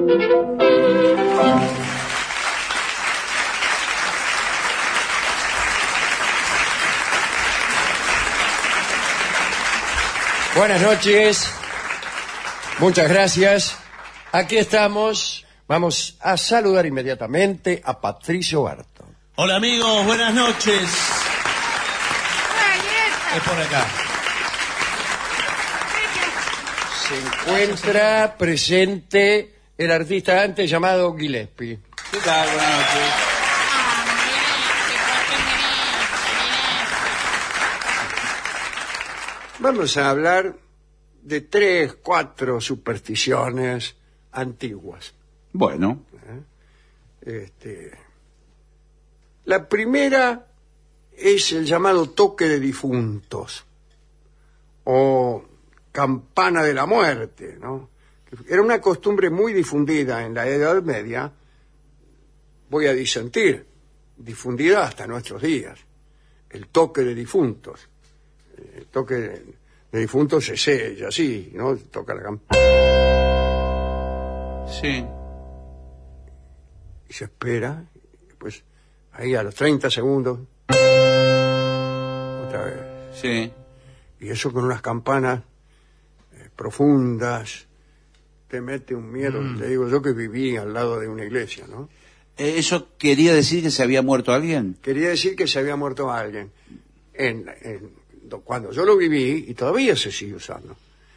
Buenas noches, muchas gracias. Aquí estamos, vamos a saludar inmediatamente a Patricio Barto. Hola amigos, buenas noches. Es por acá. Se encuentra presente el artista antes llamado Gillespie. ¿Qué tal? Buenas noches. Vamos a hablar de 3, 4 supersticiones antiguas. Bueno. La primera es el llamado toque de difuntos o campana de la muerte, ¿no? Era una costumbre muy difundida en la Edad Media, voy a disentir, difundida hasta nuestros días. El toque de difuntos. El toque de difuntos se sella así, ¿no? Toca la campana. Sí. Y se espera, y pues ahí a los 30 segundos, otra vez. Sí. Y eso con unas campanas profundas, te mete un miedo. Le digo yo que viví al lado de una iglesia, ¿no? ¿Eso quería decir que se había muerto alguien? Quería decir que se había muerto alguien. Cuando yo lo viví, y todavía se sigue usando,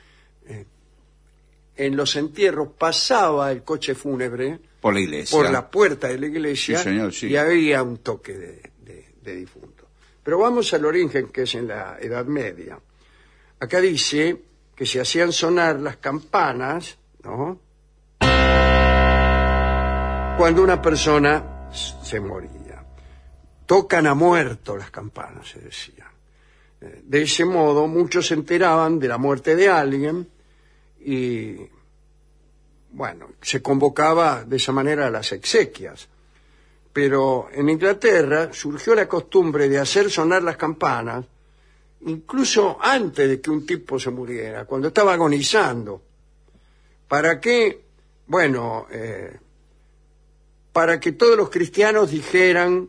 en los entierros pasaba el coche fúnebre Por la iglesia. por la puerta de la iglesia, Sí, señor, sí. y había un toque de difunto. Pero vamos al origen, que es en la Edad Media. Acá dice que se hacían sonar las campanas, ¿no?, cuando una persona se moría. Tocan a muerto las campanas, se decía. De ese modo, muchos se enteraban de la muerte de alguien y, bueno, se convocaba de esa manera a las exequias. Pero en Inglaterra surgió la costumbre de hacer sonar las campanas incluso antes de que un tipo se muriera, cuando estaba agonizando. ¿Para qué? Bueno, para que todos los cristianos dijeran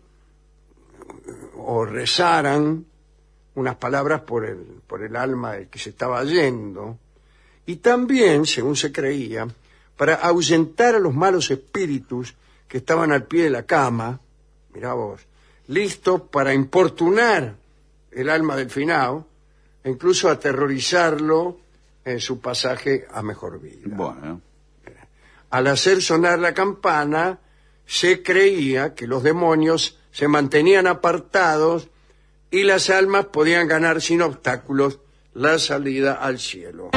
o rezaran unas palabras por el alma del que se estaba yendo, y también, según se creía, para ahuyentar a los malos espíritus que estaban al pie de la cama, mirá vos, listos para importunar el alma del finado e incluso aterrorizarlo en su pasaje a mejor vida. Bueno. Al hacer sonar la campana, se creía que los demonios se mantenían apartados y las almas podían ganar sin obstáculos la salida al cielo.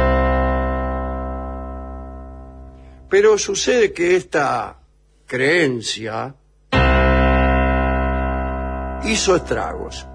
Pero sucede que esta creencia hizo estragos,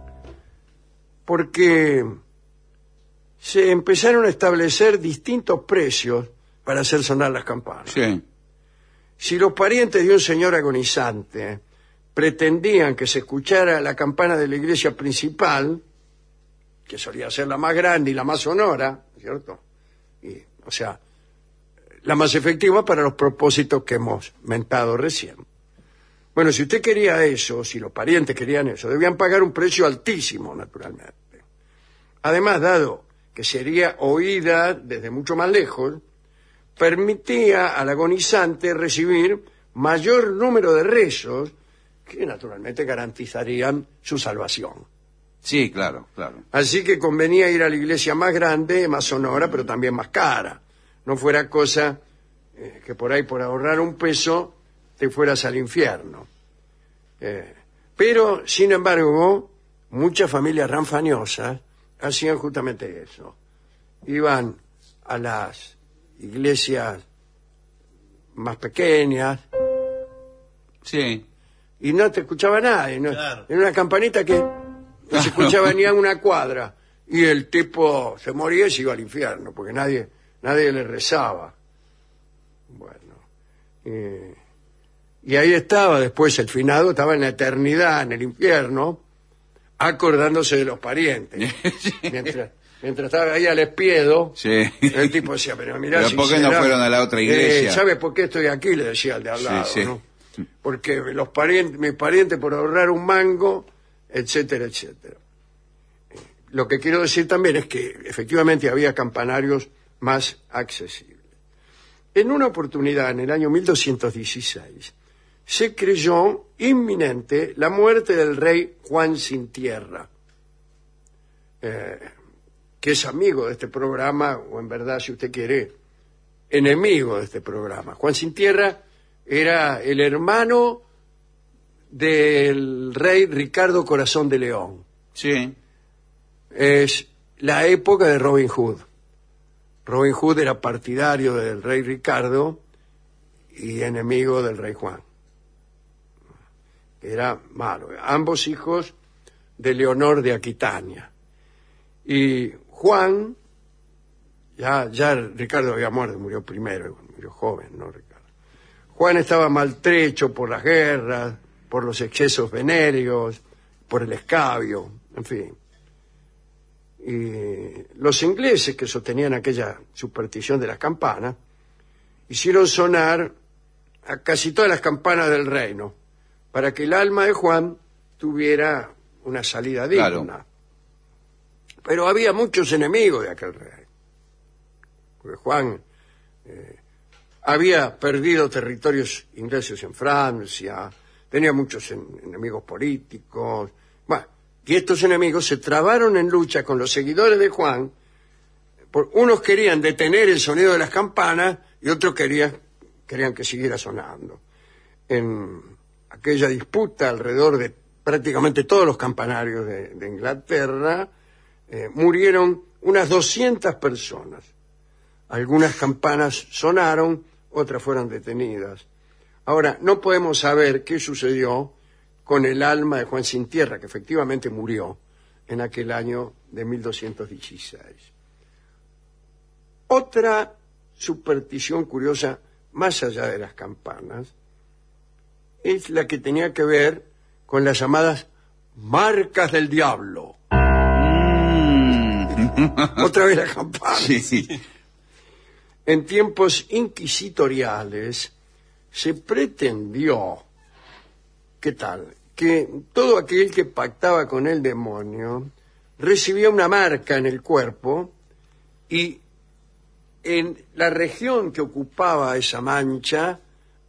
porque se empezaron a establecer distintos precios para hacer sonar las campanas. Sí. Si los parientes de un señor agonizante pretendían que se escuchara la campana de la iglesia principal, que solía ser la más grande y la más sonora, ¿cierto? O sea, la más efectiva para los propósitos que hemos mentado recién. Bueno, si usted quería eso, si los parientes querían eso, debían pagar un precio altísimo, naturalmente. Además, dado que sería oída desde mucho más lejos, permitía al agonizante recibir mayor número de rezos que naturalmente garantizarían su salvación. Sí, claro, claro. Así que convenía ir a la iglesia más grande, más sonora, pero también más cara. No fuera cosa que por ahí, por ahorrar un peso, te fueras al infierno. Pero, sin embargo, muchas familias ranfañosas hacían justamente eso. Iban a las iglesias más pequeñas. Sí. Y no te escuchaba nadie, ¿no? Claro. Era una campanita que no se escuchaba ni a una cuadra. Y el tipo se moría y se iba al infierno, porque nadie le rezaba. Bueno. Y ahí estaba después el finado, estaba en la eternidad, en el infierno, acordándose de los parientes. mientras estaba ahí al espiedo, Sí. el tipo decía, pero mirá, Pero ¿por qué no fueron a la otra iglesia? ¿Sabes por qué estoy aquí? Le decía al de al lado, Sí, sí. ¿no? Porque mis parientes por ahorrar un mango, etcétera, etcétera. Lo que quiero decir también es que efectivamente había campanarios más accesibles. En una oportunidad, en el año 1216, se creyó inminente la muerte del rey Juan Sin Tierra, que es amigo de este programa, o en verdad, si usted quiere, enemigo de este programa. Juan Sin Tierra era el hermano del rey Ricardo Corazón de León. Sí. Es la época de Robin Hood. Robin Hood era partidario del rey Ricardo y enemigo del rey Juan. Era malo. Ambos hijos de Leonor de Aquitania. Y Juan, ya Ricardo había muerto, murió primero, murió joven, ¿no, Ricardo? Juan estaba maltrecho por las guerras, por los excesos venéreos, por el escabio, en fin. Y los ingleses, que sostenían aquella superstición de las campanas, hicieron sonar a casi todas las campanas del reino para que el alma de Juan tuviera una salida digna. Claro. Pero había muchos enemigos de aquel rey. Porque Juan había perdido territorios ingleses en Francia, tenía muchos enemigos políticos. Bueno, y estos enemigos se trabaron en lucha con los seguidores de Juan. Unos querían detener el sonido de las campanas y otros querían que siguiera sonando. En aquella disputa alrededor de prácticamente todos los campanarios de Inglaterra, murieron unas 200 personas. Algunas campanas sonaron, otras fueron detenidas. Ahora, no podemos saber qué sucedió con el alma de Juan Sin Tierra, que efectivamente murió en aquel año de 1216. Otra superstición curiosa, más allá de las campanas, es la que tenía que ver con las llamadas marcas del diablo. Otra vez la campana. Sí. En tiempos inquisitoriales se pretendió, ¿qué tal?, que todo aquel que pactaba con el demonio recibía una marca en el cuerpo y en la región que ocupaba esa mancha,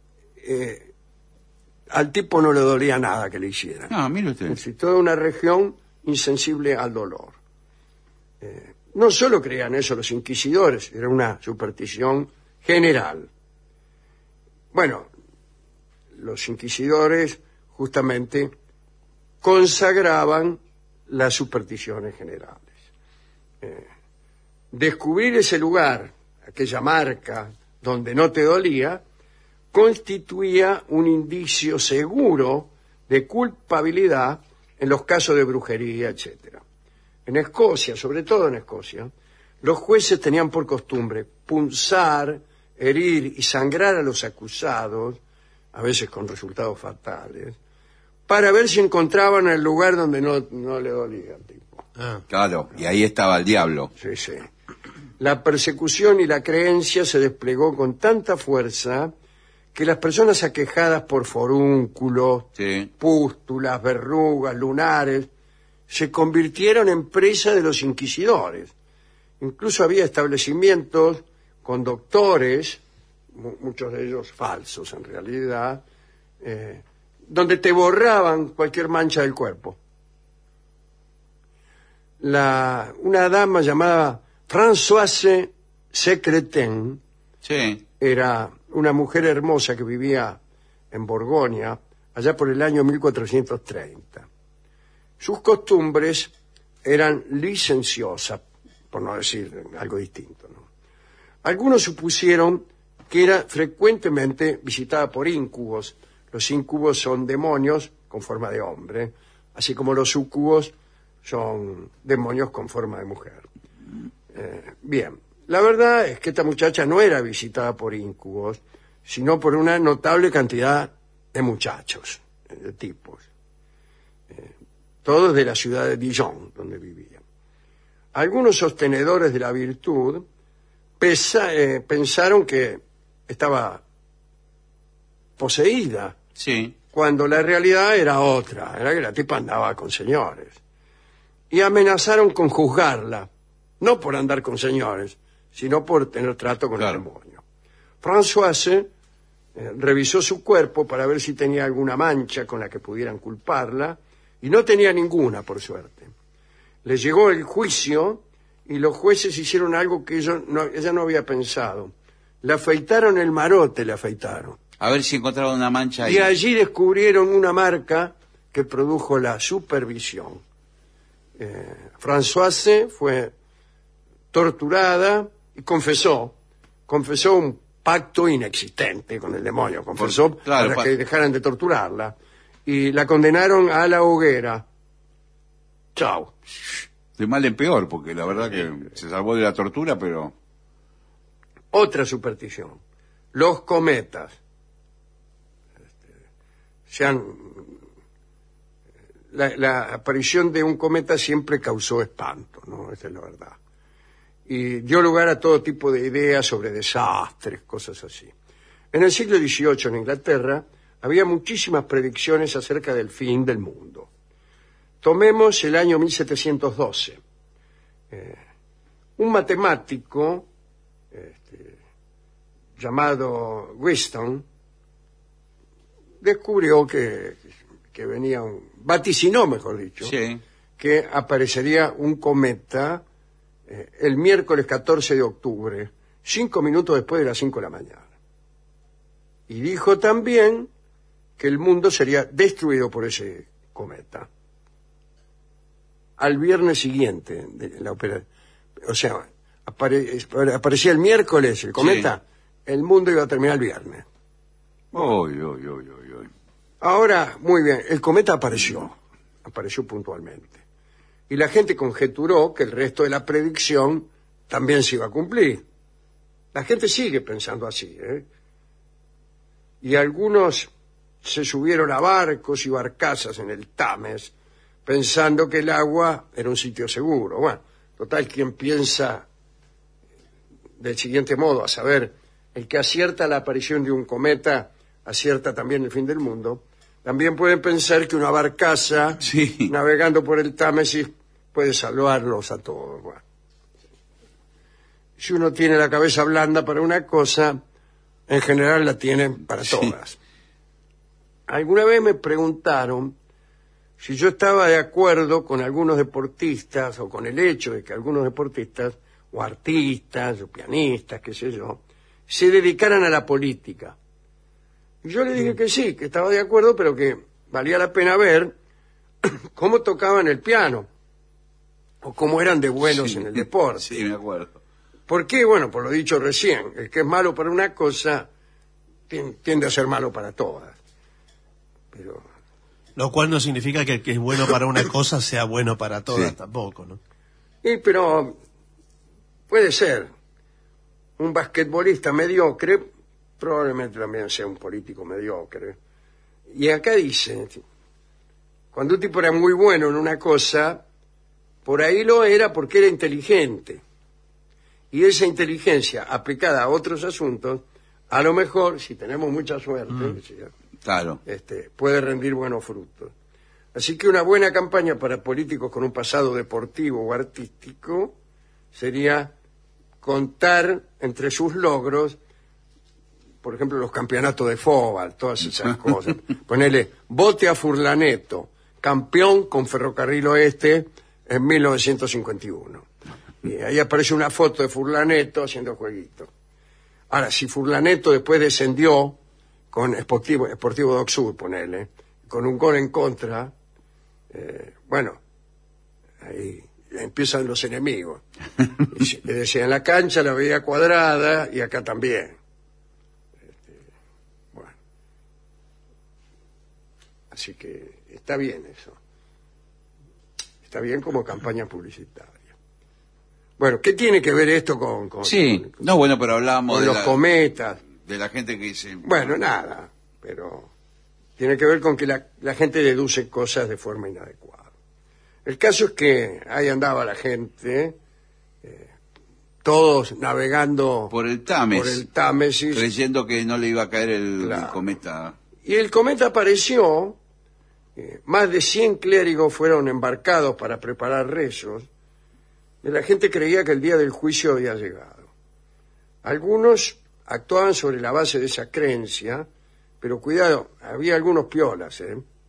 al tipo no le dolía nada que le hicieran. No, mire usted. Es decir, toda una región insensible al dolor. No solo creían eso los inquisidores, era una superstición general. Bueno, los inquisidores justamente consagraban las supersticiones generales. Descubrir ese lugar, aquella marca donde no te dolía, constituía un indicio seguro de culpabilidad en los casos de brujería, etcétera. En Escocia, sobre todo en Escocia, los jueces tenían por costumbre punzar, herir y sangrar a los acusados, a veces con resultados fatales, para ver si encontraban el lugar donde no le dolía al tipo. Claro, y ahí estaba el diablo. Sí, sí. La persecución y la creencia se desplegó con tanta fuerza que las personas aquejadas por forúnculos, Sí. pústulas, verrugas, lunares, se convirtieron en presa de los inquisidores. Incluso había establecimientos con doctores, muchos de ellos falsos en realidad, donde te borraban cualquier mancha del cuerpo. Una dama llamada Françoise Secretin Sí. era una mujer hermosa que vivía en Borgoña, allá por el año 1430. Sus costumbres eran licenciosas, por no decir algo distinto, ¿no? Algunos supusieron que era frecuentemente visitada por íncubos. Los íncubos son demonios con forma de hombre, así como los súcubos son demonios con forma de mujer. Bien, la verdad es que esta muchacha no era visitada por íncubos, sino por una notable cantidad de muchachos, de tipos, todos de la ciudad de Dijon, donde vivían. Algunos sostenedores de la virtud pensaron que estaba poseída, Sí. cuando la realidad era otra, era que la tipa andaba con señores. Y amenazaron con juzgarla, no por andar con señores, sino por tener trato con Claro. el demonio. Françoise revisó su cuerpo para ver si tenía alguna mancha con la que pudieran culparla, y no tenía ninguna, por suerte. Le llegó el juicio y los jueces hicieron algo que ella no había pensado. Le afeitaron el marote, le afeitaron. A ver si encontraron una mancha ahí. Y allí descubrieron una marca que produjo la supervisión. Françoise fue torturada y confesó un pacto inexistente con el demonio, confesó Claro, para que dejaran de torturarla, y la condenaron a la hoguera. Chao. De mal en peor, porque la verdad que se salvó de la tortura, pero... Otra superstición. Los cometas. La aparición de un cometa siempre causó espanto, ¿no? Esa es la verdad. Y dio lugar a todo tipo de ideas sobre desastres, cosas así. En el siglo XVIII, en Inglaterra, había muchísimas predicciones acerca del fin del mundo. Tomemos el año 1712. Un matemático llamado Wheatstone descubrió que venía vaticinó, mejor dicho, Sí. que aparecería un cometa el miércoles 14 de octubre, 5 minutos después de las 5 de la mañana. Y dijo también que el mundo sería destruido por ese cometa. Al viernes siguiente de la operación, o sea, aparecía el miércoles el cometa, el mundo iba a terminar el viernes. Uy. Ahora, muy bien, el cometa apareció puntualmente. Y la gente conjeturó que el resto de la predicción también se iba a cumplir. La gente sigue pensando así, ¿eh? Y algunos se subieron a barcos y barcazas en el Tames, pensando que el agua era un sitio seguro. Bueno, total, quien piensa del siguiente modo, a saber, el que acierta la aparición de un cometa, acierta también el fin del mundo. También pueden pensar que una barcaza navegando por el Támesis puede salvarlos a todos. Bueno, si uno tiene la cabeza blanda para una cosa, en general la tiene para todas. Alguna vez me preguntaron si yo estaba de acuerdo con algunos deportistas o con el hecho de que algunos deportistas o artistas o pianistas, qué sé yo, se dedicaran a la política. Y yo le dije que sí, que estaba de acuerdo, pero que valía la pena ver cómo tocaban el piano o cómo eran de buenos en el deporte. Sí, me acuerdo. ¿Por qué? Bueno, por lo dicho recién, el que es malo para una cosa tiende a ser malo para todas. Pero Lo cual no significa que el que es bueno para una cosa sea bueno para todas tampoco, ¿no? pero puede ser. Un basquetbolista mediocre probablemente también sea un político mediocre. Y acá dice, cuando un tipo era muy bueno en una cosa, por ahí lo era porque era inteligente. Y esa inteligencia aplicada a otros asuntos, a lo mejor, si tenemos mucha suerte, Claro. puede rendir buenos frutos. Así que una buena campaña para políticos con un pasado deportivo o artístico sería contar entre sus logros, por ejemplo, los campeonatos de fútbol, todas esas cosas. Ponerle bote a Furlaneto, campeón con Ferrocarril Oeste en 1951. Y ahí aparece una foto de Furlaneto haciendo jueguito. Ahora, si Furlaneto después descendió con Sportivo Dock Sud, ponele, con un gol en contra, bueno, ahí empiezan los enemigos. Y decía, en la cancha la veía cuadrada y acá también. Bueno. Así que está bien eso. Está bien como campaña publicitaria. Bueno, ¿qué tiene que ver esto con No, bueno, pero hablábamos con de los cometas? de la gente que dice... Bueno, nada, pero tiene que ver con que la gente deduce cosas de forma inadecuada. El caso es que ahí andaba la gente, todos navegando Por el Támesis, creyendo que no le iba a caer el cometa. Y el cometa apareció, más de 100 clérigos fueron embarcados para preparar rezos, y la gente creía que el día del juicio había llegado. Algunos actuaban sobre la base de esa creencia, pero cuidado, había algunos piolas,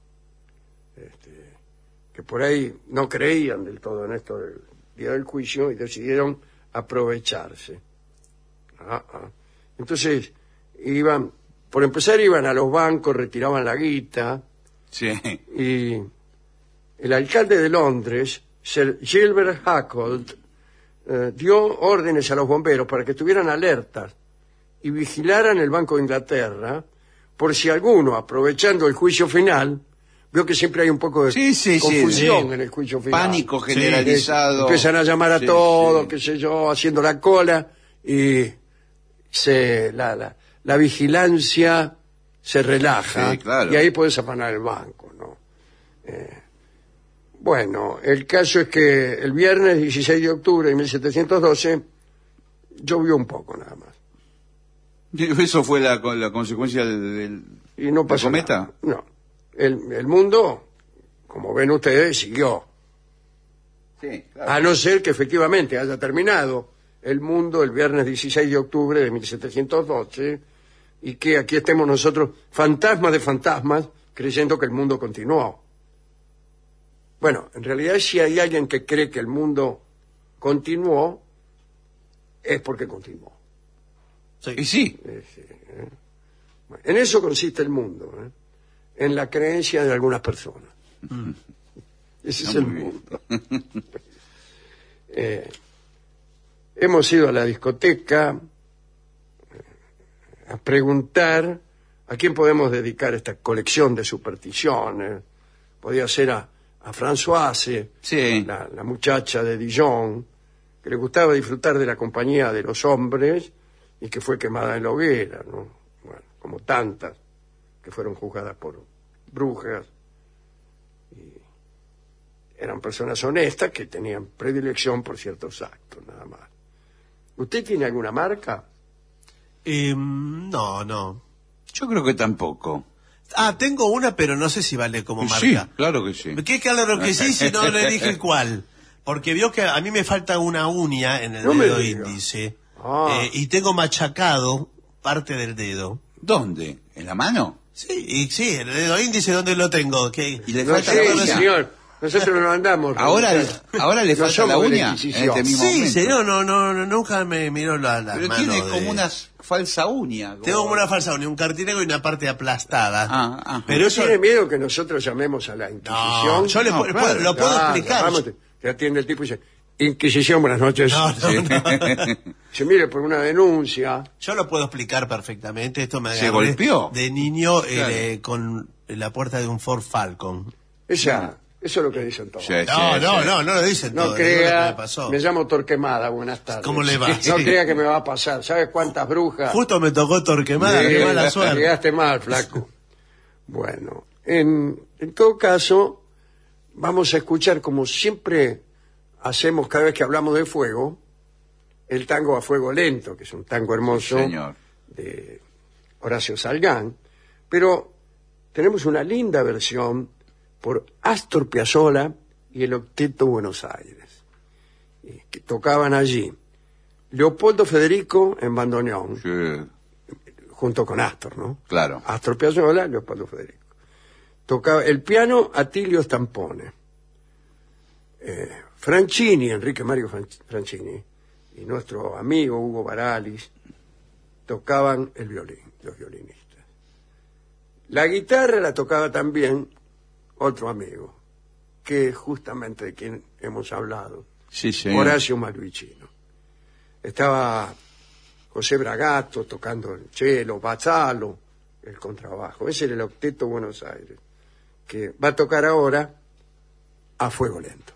que por ahí no creían del todo en esto del día del juicio y decidieron aprovecharse. Entonces, por empezar iban a los bancos, retiraban la guita, Sí. y el alcalde de Londres, Sir Gilbert Hackholt, dio órdenes a los bomberos para que estuvieran alertas y vigilaran el Banco de Inglaterra por si alguno, aprovechando el juicio final, vio que siempre hay un poco de confusión en el juicio final. Pánico generalizado. Empiezan a llamar a todos, qué sé yo, haciendo la cola, y la vigilancia se relaja, Sí, claro. y ahí puedes afanar el banco, ¿no? Bueno, el caso es que el viernes 16 de octubre de 1712 llovió un poco nada más. ¿Eso fue la consecuencia del Y no pasó cometa? nada. No. El mundo, como ven ustedes, siguió. Sí, claro. A no ser que efectivamente haya terminado el mundo el viernes 16 de octubre de 1712 y que aquí estemos nosotros, fantasmas de fantasmas, creyendo que el mundo continuó. Bueno, en realidad si hay alguien que cree que el mundo continuó, es porque continuó. Sí. Y sí. Bueno, en eso consiste el mundo, en la creencia de algunas personas. Ese es el muy bien. mundo. Hemos ido a la discoteca a preguntar a quién podemos dedicar esta colección de supersticiones. Podía ser a Françoise, Sí. la muchacha de Dijon, que le gustaba disfrutar de la compañía de los hombres y que fue quemada en la hoguera, ¿no? Bueno, como tantas que fueron juzgadas por brujas. Y eran personas honestas que tenían predilección por ciertos actos, nada más. ¿Usted tiene alguna marca? No. Yo creo que tampoco. Tengo una, pero no sé si vale como marca. Sí, claro que sí. ¿Qué claro que sí si no le dije cuál? Porque vio que a mí me falta una uña en el No me dedo diga. índice. Ah. Y tengo machacado parte del dedo. ¿Dónde? ¿En la mano? Sí, en el dedo índice, ¿dónde lo tengo? ¿Qué? Y le No falta sé, la uña. señor. Nosotros no andamos. Ahora le No falta la somos de la uña en Inquisición. este mismo Sí, momento. señor, no, nunca me miró la Pero mano tiene de- como una falsa uña. Tengo como una falsa uña, un cartílago y una parte aplastada. Ajá. Pero eso... ¿Tiene miedo que nosotros llamemos a la Inquisición? No, yo No, claro, lo puedo Claro, explicar. vamos, te atiende el tipo y dice, Inquisición, buenas noches. No. Se mire por una denuncia. Yo lo puedo explicar perfectamente. Esto me ¿Se agarré golpeó? de niño Claro. con la puerta de un Ford Falcon. Eso es lo que dicen todos. Sí, No lo dicen No todo. crea, me pasó. me llamo Torquemada, buenas tardes. ¿Cómo le va? No Sí. crea que me va a pasar. ¿Sabes cuántas brujas? Justo me tocó Torquemada, qué mala suerte. Llegaste mal, flaco. Bueno, en todo caso, vamos a escuchar, como siempre hacemos cada vez que hablamos de fuego, el tango a fuego lento, que es un tango hermoso Señor. de Horacio Salgán, pero tenemos una linda versión por Astor Piazzolla y el Octeto Buenos Aires, que tocaban allí Leopoldo Federico en bandoneón, Sí, junto con Astor, ¿no? claro. Astor Piazzolla, Leopoldo Federico. Tocaba el piano Atilio Stampone. Franchini, Enrique Mario Franchini, y nuestro amigo Hugo Baralis tocaban el violín, los violinistas. La guitarra la tocaba también otro amigo, que es justamente de quien hemos hablado, Sí, señor. Horacio Malvicino. Estaba José Bragato tocando el cello, Bazzalo, el contrabajo. Ese era el Octeto Buenos Aires, que va a tocar ahora a fuego lento.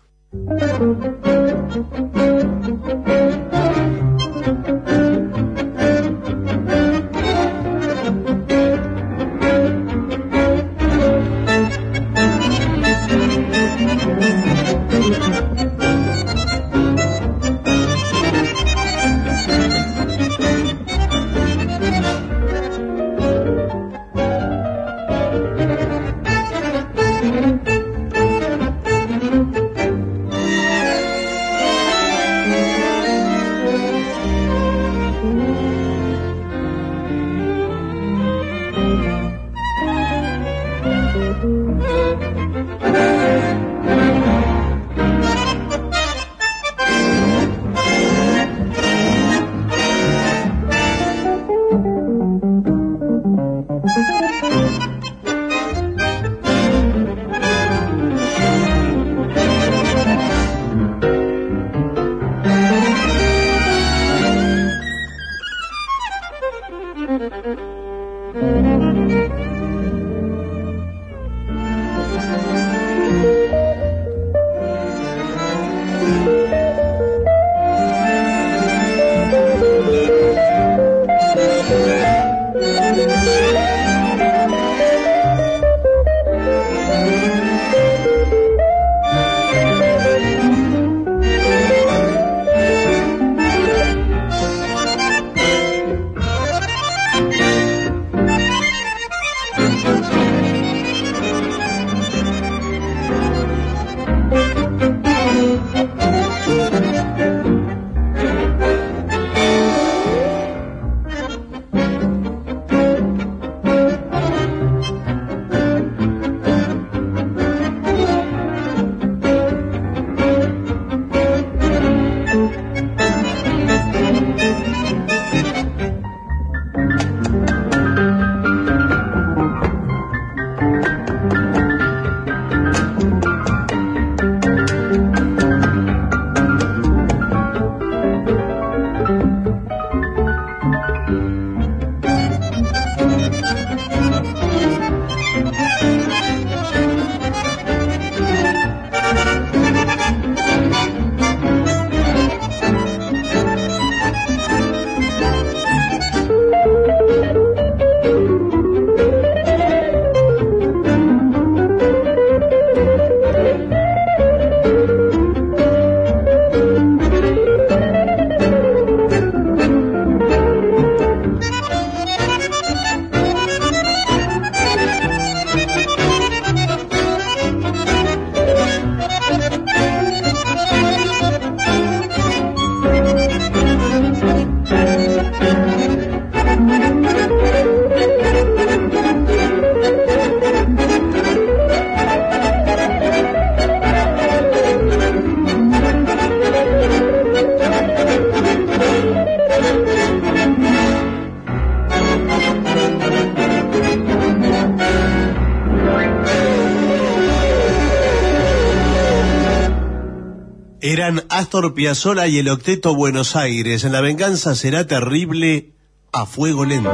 Eran Astor Piazzolla y el Octeto Buenos Aires. En La venganza será terrible, a fuego lento.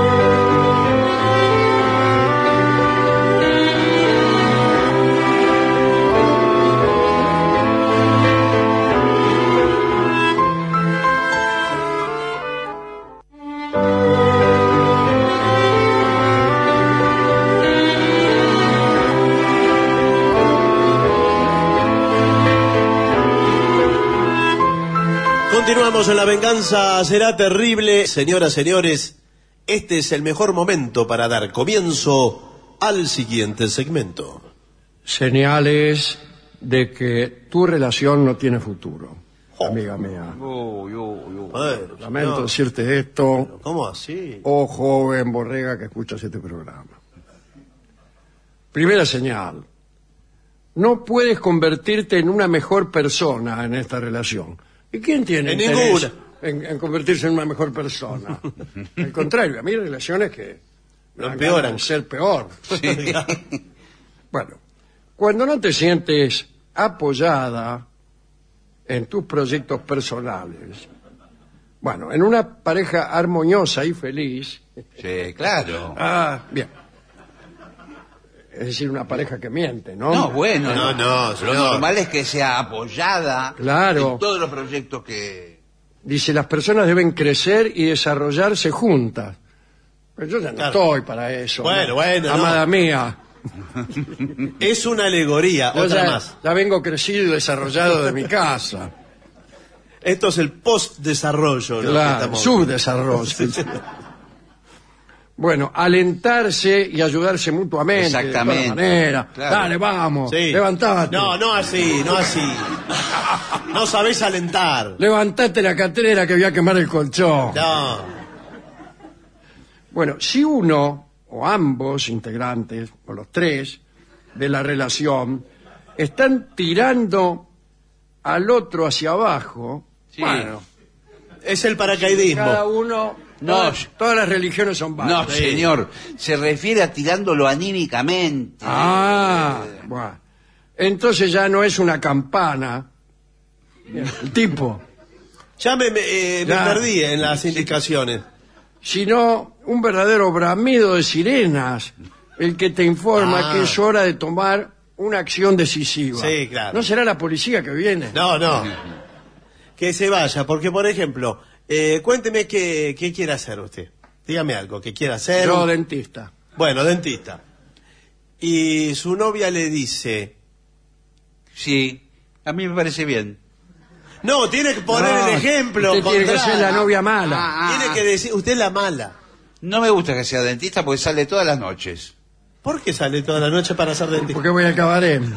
Continuamos en La venganza será terrible. Señoras, señores, este es el mejor momento para dar comienzo al siguiente segmento. Señales de que tu relación no tiene futuro, amiga mía. Bueno, Lamento señor, decirte esto, ¿cómo así? oh joven borrega que escuchas este programa. Primera señal, no puedes convertirte en una mejor persona en esta relación. ¿Y quién tiene En interés ninguna. en convertirse en una mejor persona? Al contrario, a mí hay relaciones que Lo me dan empeoran. ganas de ser peor. Bueno, cuando no te sientes apoyada en tus proyectos personales, bueno, en una pareja armoniosa y feliz, Sí, claro. bien, es decir, una pareja que miente, ¿no? No, bueno. No, Lo señor. normal es que sea apoyada Claro. en todos los proyectos que... Dice, las personas deben crecer y desarrollarse juntas. Pero yo ya no Claro. estoy para eso. Bueno, ¿no? bueno, no. Amada mía, Es una alegoría, yo otra ya, más. ya vengo crecido y desarrollado de mi casa. Esto es el post-desarrollo. ¿no? Claro, Estamos- subdesarrollo. Bueno, alentarse y ayudarse mutuamente. Exactamente. De todas maneras. Claro. Dale, vamos, Sí. levantate. No así, no así. No sabés alentar. Levantate la catrera que voy a quemar el colchón. No. Bueno, si uno o ambos integrantes, o los tres, de la relación, están tirando al otro hacia abajo, Sí. bueno, Es el paracaidismo. cada uno, No. todas las religiones son No, válidas. señor. Se refiere a tirándolo anímicamente. Bueno. Entonces ya no es una campana. El tipo. Ya me Ya. perdí en las indicaciones. sino un verdadero bramido de sirenas el que te informa que es hora de tomar una acción decisiva. Sí, claro. ¿No será la policía que viene? No, no. Que se vaya, porque por ejemplo, cuénteme qué quiere hacer usted. Dígame algo, ¿qué quiere hacer? Yo, dentista. Bueno, dentista. Y su novia le dice... Sí, a mí me parece bien. No, tiene que poner No, el ejemplo. usted tiene que contrario. ser la novia mala. Tiene que decir, usted es la mala. No me gusta que sea dentista porque sale todas las noches. ¿Por qué sale toda la noche para ser dentista? Porque voy a acabar en...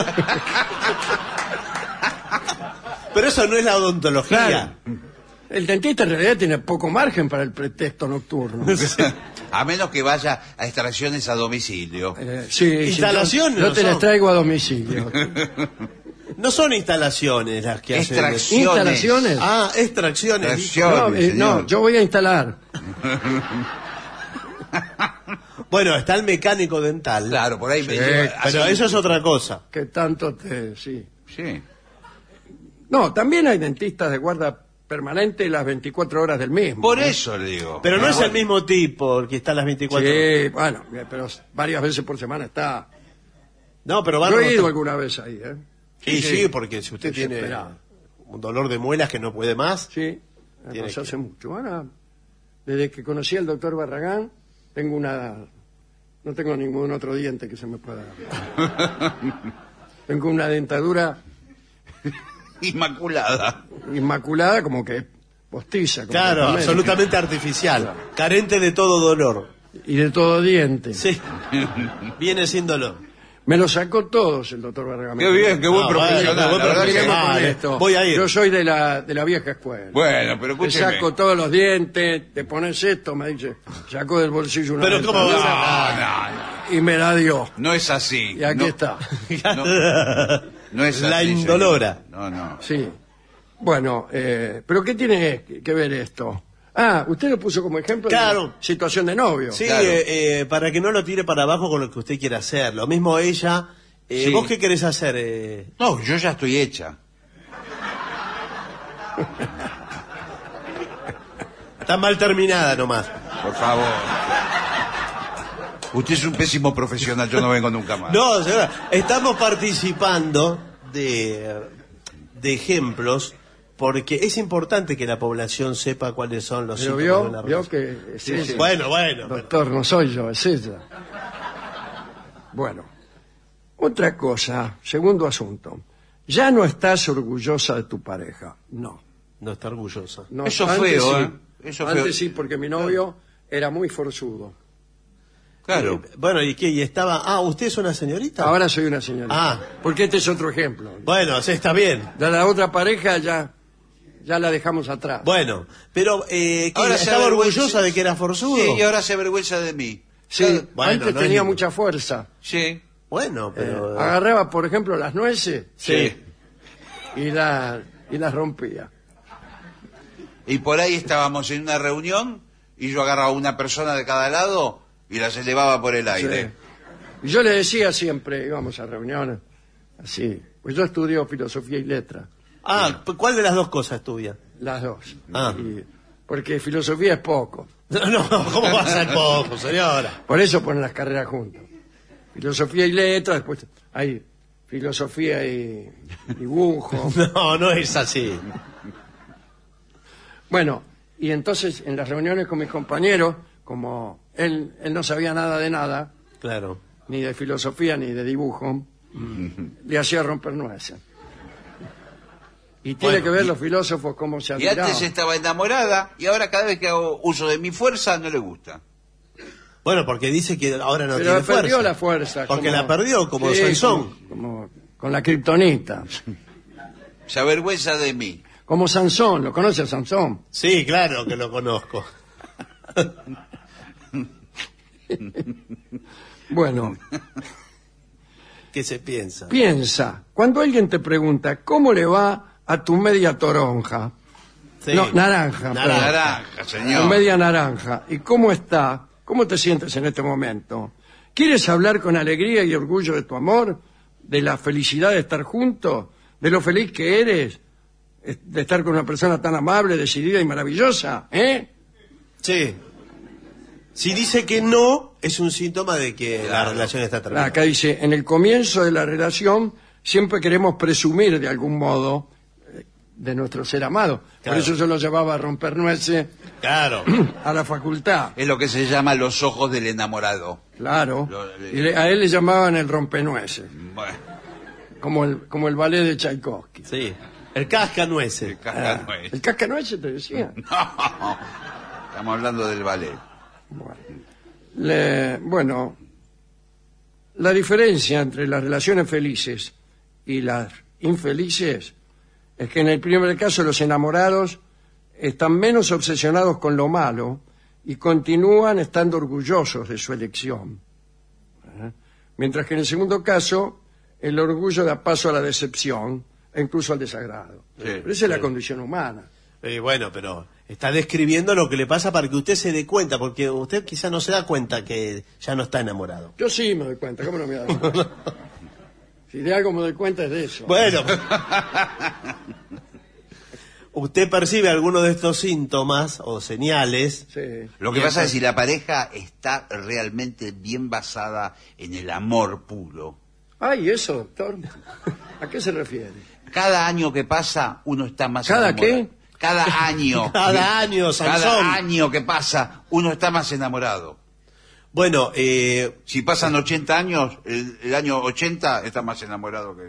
Pero eso no es la odontología. Claro. El dentista en realidad tiene poco margen para el pretexto nocturno. A menos que vaya a extracciones a domicilio. Sí, Instalaciones sí, yo no te son. las traigo a domicilio. No son instalaciones las que hacen. Extracciones. ¿Instalaciones? Ah, extracciones. Extracciones. No, señor. yo voy a instalar. Bueno, está el mecánico dental. Claro, por ahí. Sí, Pero eso es otra cosa. Que tanto te... Sí. Sí. No, también hay dentistas de guarda permanente las 24 horas del mismo. Por ¿no? eso le digo. Pero no es el mismo tipo el que está a las 24 horas. Sí, bueno, pero varias veces por semana está. No, pero va Yo he rotando. ido alguna vez ahí, ¿eh? Sí, porque si usted tiene Desesperado. un dolor de muelas que no puede más. Sí, Tiene nos que- hace mucho. Ahora, desde que conocí al doctor Barragán, tengo una... No tengo ningún otro diente que se me pueda... Tengo una dentadura Inmaculada. inmaculada, como que postiza. Claro, completamente. absolutamente artificial. Carente de todo dolor. Y de todo diente. Sí. Viene sin dolor. Me lo sacó todos el doctor Barragán. Qué bien, qué buen Ah, profesional. bueno, qué buen la verdad que- Terminemos con Vale, esto. voy a ir. Yo soy de la vieja escuela. Bueno, pero Te escúcheme. saco todos los dientes, te pones esto, me dice, saco del bolsillo una Pero ¿cómo dentadura va? y me la dio. No es así. Y aquí no, está. No es así. La señor. indolora. No, no. Sí. Bueno, pero ¿qué tiene que ver esto? Ah, usted lo puso como ejemplo Claro. de una situación de novio. Sí, Claro. para que no lo tire para abajo con lo que usted quiera hacer. Lo mismo ella. Sí. ¿Vos qué querés hacer? No, yo ya estoy hecha. Está mal terminada nomás. Por favor. Usted es un pésimo profesional, yo no vengo nunca más. No, señora, estamos participando de ejemplos porque es importante que la población sepa cuáles son los Pero síntomas de una vio relación. que es ella. Bueno. pero- Doctor, no soy yo, es ella. Bueno, otra cosa, segundo asunto. Ya no estás orgullosa de tu pareja. No. No está orgullosa. No, Eso antes feo, sí. ¿eh? Eso Antes feo. sí, porque mi novio era muy forzudo. Claro. Bueno, ¿y qué? ¿Y estaba? Ah, ¿usted es una señorita? Ahora soy una señorita. Ah. Porque este es otro ejemplo. Bueno, sí, está bien. De la otra pareja ya la dejamos atrás. Bueno, pero ¿qué? Ahora se ¿Estaba avergüenza- orgullosa de que era forzudo? Sí, y ahora se avergüenza de mí. Sí, bueno, antes no es tenía ningún- mucha fuerza. Sí. Bueno, pero... Agarraba, por ejemplo, las nueces Sí. y las rompía. Y por ahí estábamos en una reunión y yo agarraba a una persona de cada lado y las elevaba por el aire. Sí. Y yo le decía siempre, íbamos a reuniones, así, pues yo estudio filosofía y letras, Ah, ¿cuál de las dos cosas estudia? las dos. Ah. Porque filosofía es poco. No, ¿cómo va a ser poco, señora? Por eso ponen las carreras juntas. Filosofía y letras, después hay filosofía y dibujo. No, no es así. Bueno, y entonces en las reuniones con mis compañeros, como él no sabía nada de nada, Claro. ni de filosofía ni de dibujo, le hacía romper nueces. Y tiene Bueno, que ver y- los filósofos cómo se Y admiraban. antes estaba enamorada y ahora cada vez que hago uso de mi fuerza no le gusta. Bueno, porque dice que ahora no Pero tiene fuerza. perdió la fuerza. Porque la perdió, como Sí, Sansón. como con la kriptonita. Se avergüenza de mí. Como Sansón, ¿lo conoce a Sansón? Sí, claro que lo conozco. Bueno, ¿Qué se piensa? piensa, cuando alguien te pregunta, ¿cómo le va a tu media toronja? Sí. No, naranja. perdón. Naranja, Tu señor. media naranja. ¿Y cómo está? ¿Cómo te sientes en este momento? ¿Quieres hablar con alegría y orgullo de tu amor? ¿De la felicidad de estar juntos? ¿De lo feliz que eres? ¿De estar con una persona tan amable, decidida y maravillosa? ¿Eh? Sí. Si dice que no, es un síntoma de que la relación está terminada. Acá dice, en el comienzo de la relación siempre queremos presumir de algún modo de nuestro ser amado. Claro. Por eso yo lo llevaba a romper nueces Claro. a la facultad. Es lo que se llama los ojos del enamorado. Claro. Lo- Y a él le llamaban el rompenueces, Bueno, como el ballet de Tchaikovsky. Sí. El cascanueces. el cascanueces. ¿El cascanueces te decía? No, estamos hablando del ballet. Bueno, la diferencia entre las relaciones felices y las infelices es que en el primer caso los enamorados están menos obsesionados con lo malo y continúan estando orgullosos de su elección. Mientras que en el segundo caso el orgullo da paso a la decepción e incluso al desagrado. Sí, Pero esa es la condición humana. Bueno, pero está describiendo lo que le pasa para que usted se dé cuenta, porque usted quizá no se da cuenta que ya no está enamorado. Yo sí me doy cuenta, ¿cómo no me doy cuenta? Si de algo me doy cuenta es de eso. Bueno. Usted percibe alguno de estos síntomas o señales. Sí. Lo que Y pasa entonces- es si la pareja está realmente bien basada en el amor puro. Ay, eso, doctor. ¿A qué se refiere? Cada año que pasa, uno está más ¿Cada enamorado. qué? Cada año. Cada año, Sansón. Cada año que pasa, uno está más enamorado. Bueno, Si pasan 80 años, el año 80 está más enamorado que...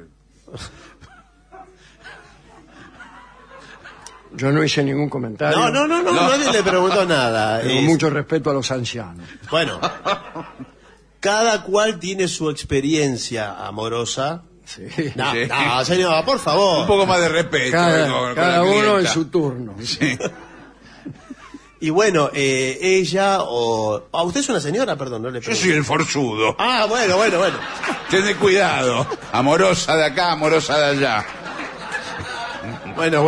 Yo no hice ningún comentario. no, nadie le preguntó nada. Tengo mucho respeto a los ancianos. Bueno, cada cual tiene su experiencia amorosa. Sí. No, Sí. no, señor, por favor. Un poco más de respeto. con Cada la uno en clienta. su turno. Sí. Y bueno, ella o... Ah, usted es una señora, perdón, no le Yo pregunto. soy el forzudo. Ah, bueno. Tened cuidado. Amorosa de acá, amorosa de allá. Bueno.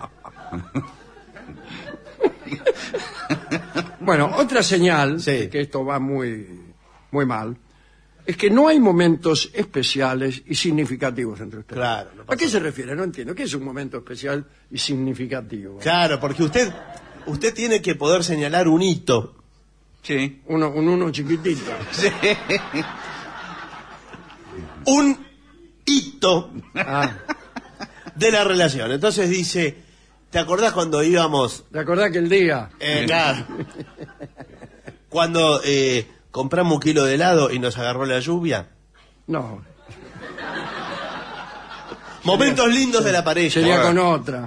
Bueno, otra señal Sí. de que esto va muy, muy mal es que no hay momentos especiales y significativos entre ustedes. Claro, no pasa ¿A qué se refiere? No entiendo. ¿Qué es un momento especial y significativo? Claro, porque usted tiene que poder señalar un hito. Sí. Un uno chiquitito. Un hito Ah, de la relación. Entonces dice, ¿te acordás cuando íbamos... ¿te acordás que el día? Claro. Cuando compramos un kilo de helado y nos agarró la lluvia. No, Momentos lindos de la pareja. sería con otra.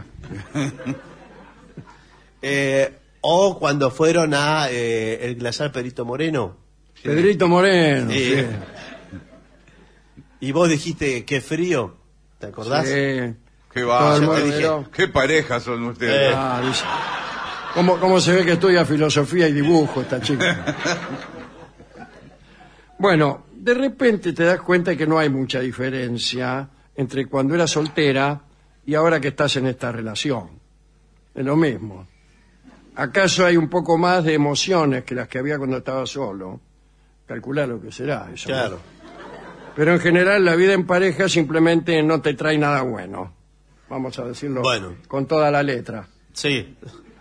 O cuando fueron a el glaciar Perito Moreno. Pedrito Moreno. Sí. Sí. Y vos dijiste, qué frío. ¿Te acordás? Sí. Qué Todo va. el te mundo dije. miró. Qué parejas son ustedes. Ah, dice. ¿Cómo se ve que estudia filosofía y dibujo esta chica? Bueno, de repente te das cuenta que no hay mucha diferencia entre cuando eras soltera y ahora que estás en esta relación. Es lo mismo. ¿Acaso hay un poco más de emociones que las que había cuando estaba solo? Calcular lo que será eso. ¿no? Claro. Pero en general la vida en pareja simplemente no te trae nada bueno. Vamos a decirlo Bueno. con toda la letra. Sí.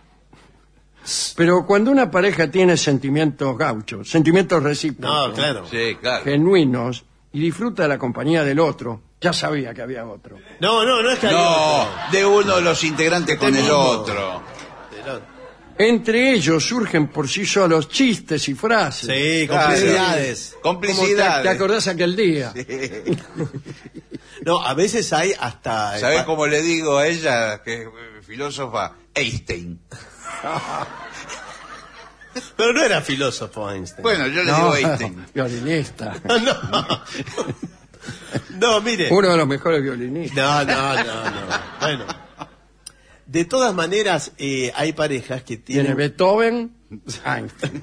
Pero cuando una pareja tiene sentimientos gauchos, sentimientos recíprocos, No, claro. Sí, claro. genuinos, y disfruta de la compañía del otro, ya sabía que había otro. No es que hay No, otro. de uno de los integrantes con el mismo. otro. Entre ellos surgen por sí solos chistes y frases. Sí, Claro. complicidades. Como Complicidad. ¿Te acordás aquel día? No, a veces hay hasta... ¿Sabés cómo le digo a ella, que es filósofa? Einstein. Pero no era filósofo Einstein. Bueno, yo le digo Einstein. Violinista. No, mire. Uno de los mejores violinistas. No. Bueno. De todas maneras, hay parejas que Tiene tienen... Beethoven, Einstein.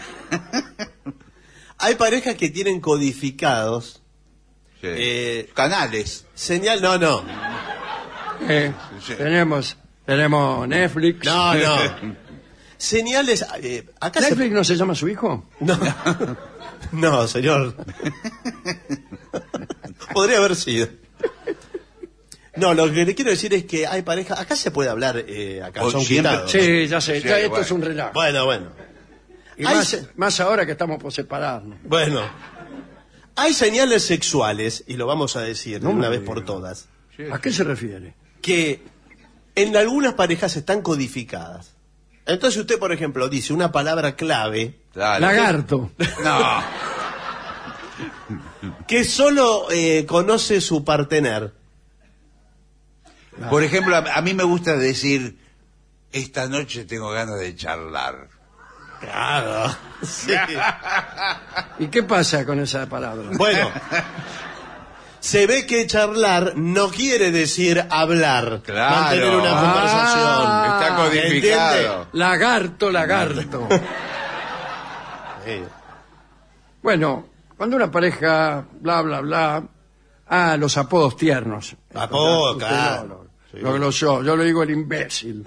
Hay parejas que tienen codificados... Sí. Canales. Señal... No. Sí. Tenemos Netflix. No. Señales... acá ¿Netflix no se llama su hijo? No, señor. Podría haber sido. No, lo que le quiero decir es que hay parejas... Acá se puede hablar a calzón siempre- quitado. Sí, ya sé. Sí, ya esto bueno. es un relajo. Bueno. Y Hay- más ahora que estamos por separarnos. Bueno, hay señales sexuales, y lo vamos a decir de No me una vez diga. por todas, ¿A qué se refiere? que en algunas parejas están codificadas. Entonces usted, por ejemplo, dice una palabra clave Dale. Lagarto. No. que solo conoce su partener. Por ejemplo, a mí me gusta decir, esta noche tengo ganas de charlar. Claro. Sí. ¿Y qué pasa con esa palabra? Bueno, se ve que charlar no quiere decir hablar, Claro. mantener una Ah. Está codificado. Lagarto, lagarto. Sí. Bueno, cuando una pareja, bla, bla, bla... Ah, los apodos tiernos. Apodos, Usted claro. Sí. Lo glosó. Yo le digo el imbécil.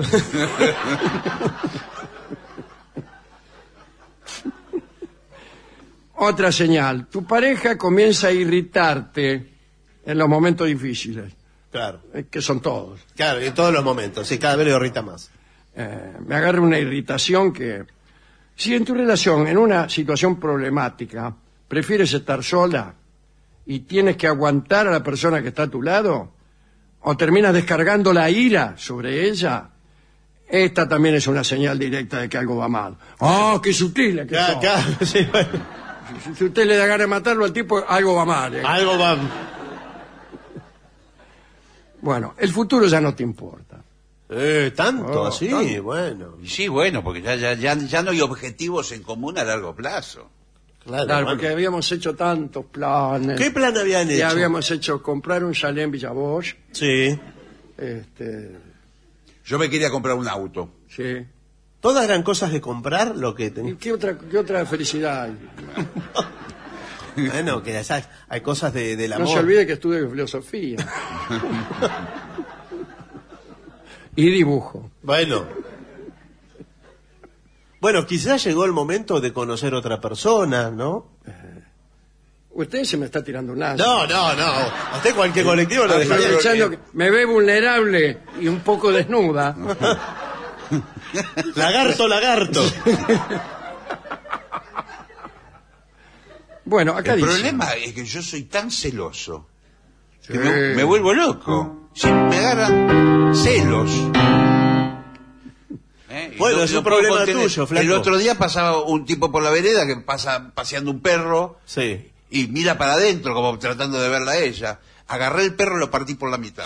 Otra señal. Tu pareja comienza a irritarte en los momentos difíciles, Claro, que son todos. claro, en todos los momentos, sí, cada vez le irrita más. Me agarra una irritación que... Si en tu relación, en una situación problemática, prefieres estar sola y tienes que aguantar a la persona que está a tu lado, o terminas descargando la ira sobre ella, esta también es una señal directa de que algo va mal. ¡Oh, qué sutil es que Claro, sos! claro, sí, bueno. Si usted le da ganas de matarlo al tipo, algo va mal. ¿Eh? Algo va... Bueno, el futuro ya no te importa. tanto Oh, así, tanto. bueno. Sí, bueno, porque ya no hay objetivos en común a largo plazo. Claro, Claro, bueno. porque habíamos hecho tantos planes. ¿Qué plan habían hecho? Ya habíamos hecho comprar un chalet en Villa Bosch. Sí. Yo me quería comprar un auto. Sí. Todas eran cosas de comprar lo que ¿Y tenía. qué otra felicidad hay? Bueno, que ¿sabes? Hay cosas del No amor. se olvide que estudio filosofía. Y dibujo. Bueno. Bueno, quizás llegó el momento de conocer otra persona, ¿no? Usted se me está tirando un asno. No, no, no. A usted cualquier colectivo lo dejaría. Aprovechando que me ve vulnerable y un poco desnuda. Lagarto, lagarto. Bueno, acá El dice... problema es que yo soy tan celoso que Sí. me vuelvo loco. Si me agarran celos. Y Bueno, es un puedo problema contener. tuyo, flaco. El otro día pasaba un tipo por la vereda que pasa paseando un perro Sí. y mira para adentro como tratando de verla a ella. Agarré el perro y lo partí por la mitad.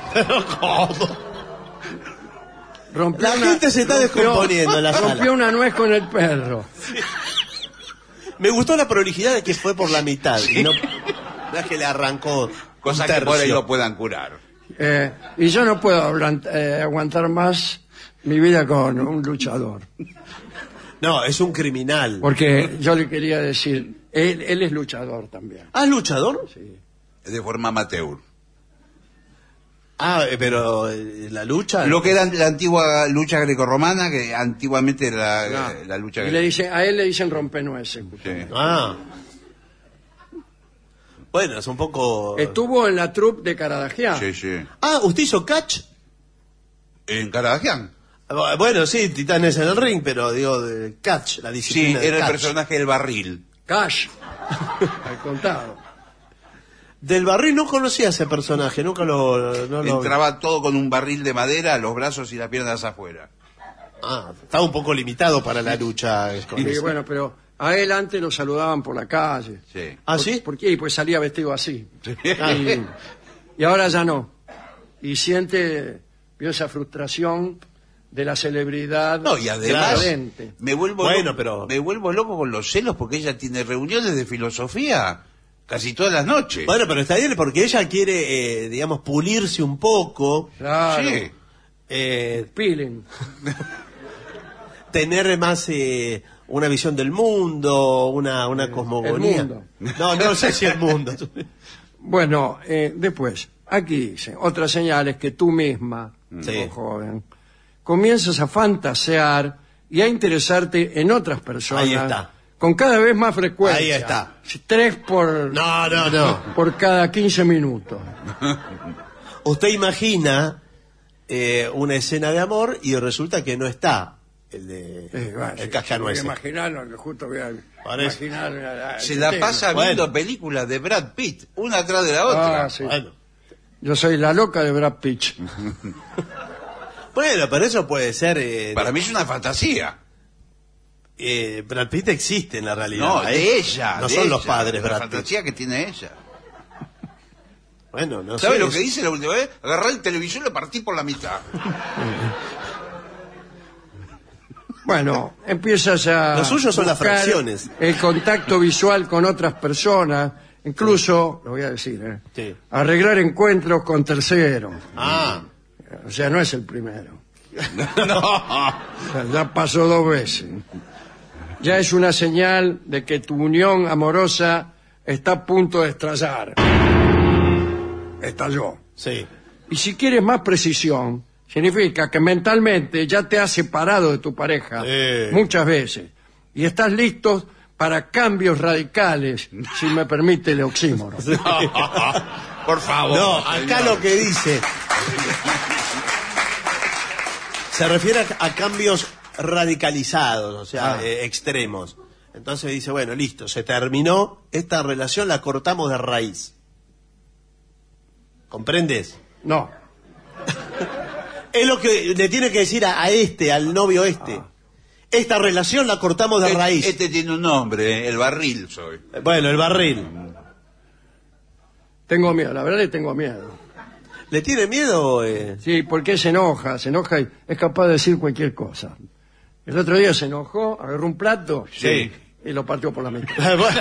Rompió La gente se está descomponiendo en la sala. Rompió una nuez con el perro. Me gustó la prolijidad de que fue por la mitad. Y no es que le arrancó Cosas un que por ahí tercio. lo puedan curar. Y yo no puedo aguantar más mi vida con un luchador. No, es un criminal. Porque yo le quería decir, él es luchador también. ¿Ah, es luchador? Sí. De forma amateur. Ah, pero la lucha... Lo que era la antigua lucha grecorromana, que antiguamente era la lucha Y le dicen, a él le dicen rompenueces. Sí. Ah. Bueno, es un poco... Estuvo en la troupe de Caradagian. Sí, sí. Ah, ¿usted hizo catch? En Caradagian. Bueno, sí, Titanes en el ring, pero digo, de catch, la Sí, disciplina de era el catch. personaje del barril. Cash. Al contado. Del barril no conocía a ese personaje, nunca no lo... Entraba todo con un barril de madera, los brazos y las piernas afuera. Ah, estaba un poco limitado para la lucha. Con Sí, eso. bueno, pero a él antes lo saludaban por la calle. Sí. ¿Ah, sí? ¿Por qué? Pues salía vestido así. Y ahora ya no. Y vio esa frustración de la celebridad No, y además decadente. me vuelvo Bueno, loco, pero- me vuelvo loco con los celos porque ella tiene reuniones de filosofía casi todas las noches. Bueno, pero está bien porque ella quiere, digamos, pulirse un poco, Claro. Sí. Peeling. tener más una visión del mundo, una cosmogonía. el mundo. No sé si el mundo. Bueno, después, aquí dice, otras señales que tú misma, Sí. joven, comienzas a fantasear y a interesarte en otras personas. Ahí está. Con cada vez más frecuencia. Ahí está. 3 por por cada 15 minutos. Usted imagina una escena de amor y resulta que no está Bueno, el cascanueces. Imaginarlo, justo voy a Parece. imaginar. Se la pasa viendo películas de Brad Pitt, una atrás de la otra. Sí. Bueno. Yo soy la loca de Brad Pitt. Bueno, pero eso puede ser... Para mí es una fantasía. Brad Pitt existe en la realidad. No, de ella. No de son los ella, padres la Brad Pitt. fantasía que tiene ella. Bueno, no ¿Sabes sé. lo que dice la última vez? Agarré el televisor y lo partí por la mitad. Bueno, empiezas a... Lo suyo son las buscar fracciones. el contacto visual con otras personas, incluso, lo voy a decir, Sí. arreglar encuentros con terceros. Ah, O sea, no es el primero. No. O sea, ya pasó 2 veces. Ya es una señal de que tu unión amorosa está a punto de estallar. Estalló. sí. Y si quieres más precisión, significa que mentalmente ya te has separado de tu pareja muchas veces y estás listo para cambios radicales, si me permite el oxímoron. Por favor. No, acá señor. lo que dice se refiere a cambios radicalizados, o sea, extremos. Entonces dice, bueno, listo, se terminó esta relación, la cortamos de raíz. ¿Comprendes? No, Es lo que le tiene que decir al novio este. Esta relación la cortamos de raíz. Este tiene un nombre, el barril soy. Bueno, el barril. tengo miedo, la verdad le tengo miedo. ¿Le tiene miedo? Sí, porque se enoja y es capaz de decir cualquier cosa. El otro día se enojó, agarró un plato Sí. y lo partió por la mitad. Bueno.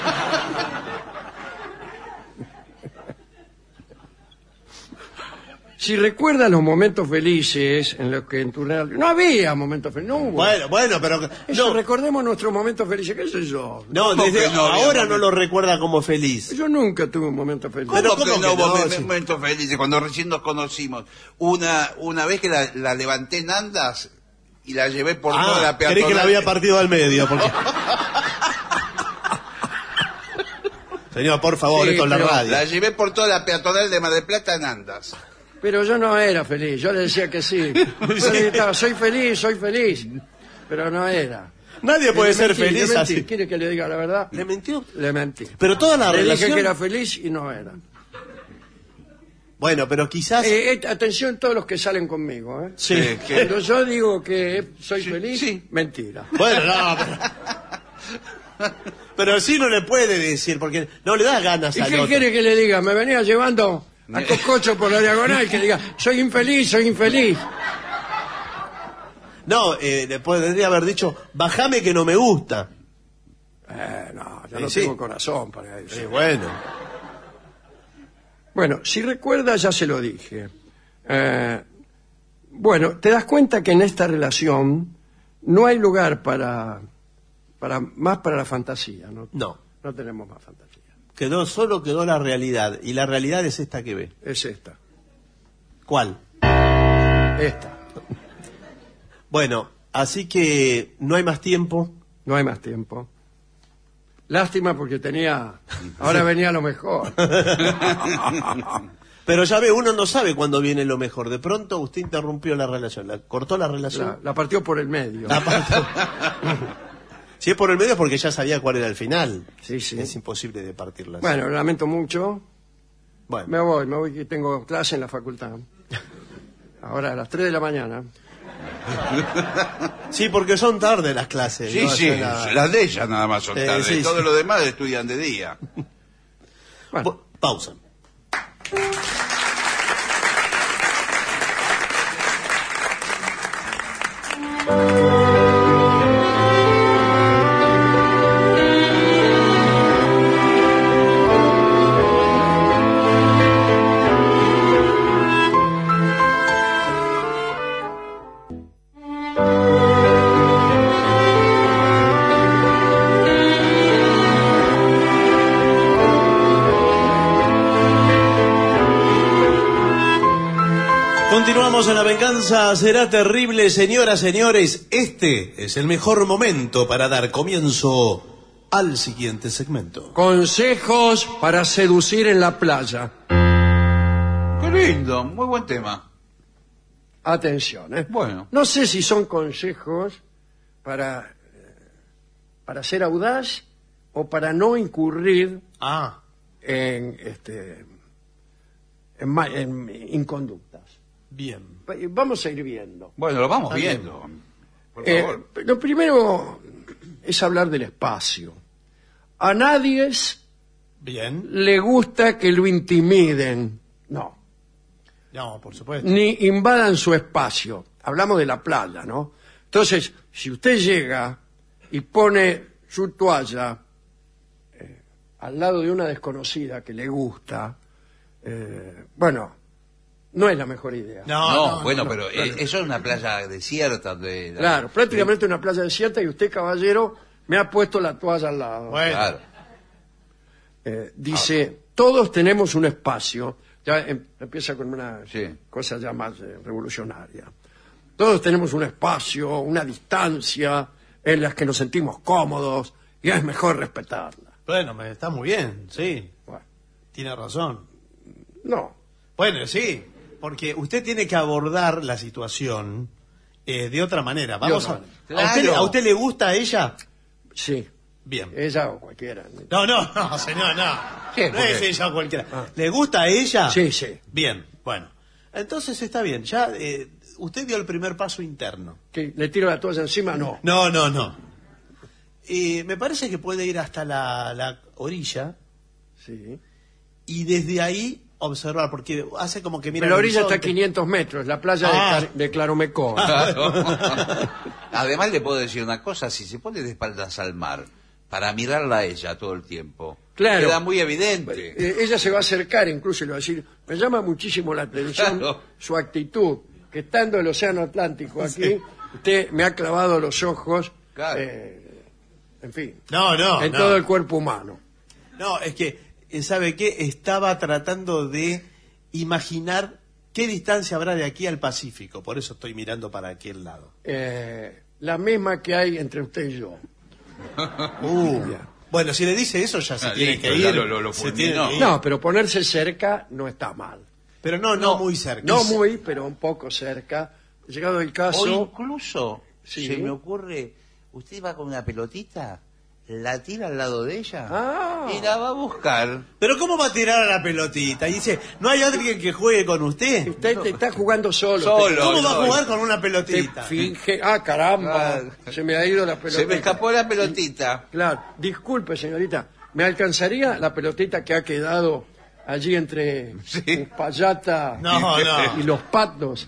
Si recuerdas los momentos felices en los que en tu relación... No había momentos felices, no hubo. Bueno, pero... Eso, No, recordemos nuestros momentos felices, ¿qué sé yo? no, ¿Cómo desde que no había ahora no momento? lo recuerda como feliz. Yo nunca tuve un momento feliz. ¿Cómo, Pero que ¿cómo no que hubo no? Sí. momentos felices? Cuando recién nos conocimos. Una vez que la levanté en andas y la llevé por toda la peatonal. creí que la había partido al medio. Porque... Señor, por favor, Sí, esto es la pero radio. La llevé por toda la peatonal de Mar del Plata en andas. Pero yo no era feliz, yo le decía que sí. Yo le gritaba, soy feliz. Pero no era. Nadie puede Le ser mentí, feliz le mentí. así. ¿Quiere que le diga la verdad? ¿Le mintió? Le mentí. Pero toda la Le dije relación... que era feliz y no era. Bueno, pero quizás... Atención todos los que salen conmigo. Sí. Cuando yo digo que soy feliz, sí. mentira. Bueno, no, pero sí no le puede decir, porque no le da ganas ¿Y al qué otro. quiere que le diga? Me venía llevando a Cococho por la diagonal, que diga, soy infeliz. No, le podría haber dicho, bajame que no me gusta. No, yo no Sí. tengo corazón para eso. Sí, bueno. Bueno, si recuerdas, ya se lo dije. Bueno, te das cuenta que en esta relación no hay lugar para la fantasía, ¿no? No. No tenemos más fantasía. Solo quedó la realidad. Y la realidad es esta que ve. Es esta. ¿Cuál? Esta. Bueno, así que no hay más tiempo. No hay más tiempo. Lástima porque ahora venía lo mejor. Pero ya ve, uno no sabe cuándo viene lo mejor. De pronto usted interrumpió la relación, cortó la relación. La partió por el medio. La partió. Si es por el medio es porque ya sabía cuál era el final. Sí, sí. Es imposible de partirla. Bueno, lamento mucho. Bueno. Me voy que tengo clase en la facultad. Ahora a las 3 de la mañana. Sí, porque son tarde las clases. Sí, ¿no? sí, Hasta las de ella nada más son tarde. sí, Todo sí. lo demás estudian de día. Bueno, Pausa. Continuamos en La Venganza Será Terrible, señoras, señores. Este es el mejor momento para dar comienzo al siguiente segmento. consejos para seducir en la playa. Qué lindo, muy buen tema. Atención, ¿eh? Bueno. No sé si son consejos para ser audaz o para no incurrir en inconductas. Bien. Vamos a ir viendo. Bueno, lo vamos Está bien. viendo. Por favor. Lo primero es hablar del espacio. A nadie Bien. le gusta que lo intimiden. No. No, por supuesto. Ni invadan su espacio. Hablamos de la playa, ¿no? Entonces, si usted llega y pone su toalla al lado de una desconocida que le gusta, bueno, no es la mejor idea. No, bueno, pero eso es una playa desierta. Claro, prácticamente una playa desierta y usted, caballero, me ha puesto la toalla al lado. Bueno. Claro. Dice, todos tenemos un espacio. Ya empieza con una Sí. cosa ya más revolucionaria. Todos tenemos un espacio, una distancia en las que nos sentimos cómodos y es mejor respetarla. Bueno, está muy bien, sí. Bueno, Tiene razón. no. Bueno, sí, porque usted tiene que abordar la situación de otra manera. Vamos otra a... manera. ¿A usted le gusta a ella? Sí, Bien. ella o cualquiera. No, señor, no. ¿Qué? No ¿Por es qué? ella o cualquiera. ¿Le gusta a ella? Sí, sí. Bien, bueno. Entonces está bien. Ya usted dio el primer paso interno. ¿Que le tiro la toalla encima? No. No. Me parece que puede ir hasta la orilla Sí. y desde ahí observar, porque hace como que mira Pero la el orilla está a horizonte. 500 metros, la playa de Claromecó. Además le puedo decir una cosa, si se pone de espaldas al mar para mirarla a ella todo el tiempo, Claro. queda muy evidente. Ella se va a acercar incluso y le va a decir, me llama muchísimo la atención Claro. su actitud, que estando el océano Atlántico aquí, usted me ha clavado los ojos, Claro. en fin, No. en todo el cuerpo humano. No, es que, ¿sabe qué? Estaba tratando de imaginar qué distancia habrá de aquí al Pacífico, por eso estoy mirando para aquel lado. La misma que hay entre usted y yo. Bueno, si le dice eso ya se tiene listo, que ya ir. lo se tiene fulminó. que ir. No, pero ponerse cerca no está mal. Pero no muy cerca. No muy, pero un poco cerca. Llegado el O caso, incluso, Sí. se me ocurre, usted va con una pelotita, la tira al lado de ella Ah. y la va a buscar. Pero ¿cómo va a tirar a la pelotita? Y dice, ¿no hay alguien que juegue con usted? usted te está jugando solo. Solo. ¿Cómo va a no. jugar con una Te pelotita? finge, caramba, se me ha ido la pelotita. Se me escapó la pelotita. Claro, disculpe, señorita, ¿me alcanzaría la pelotita que ha quedado allí entre Sí. Uspallata No. y los patos?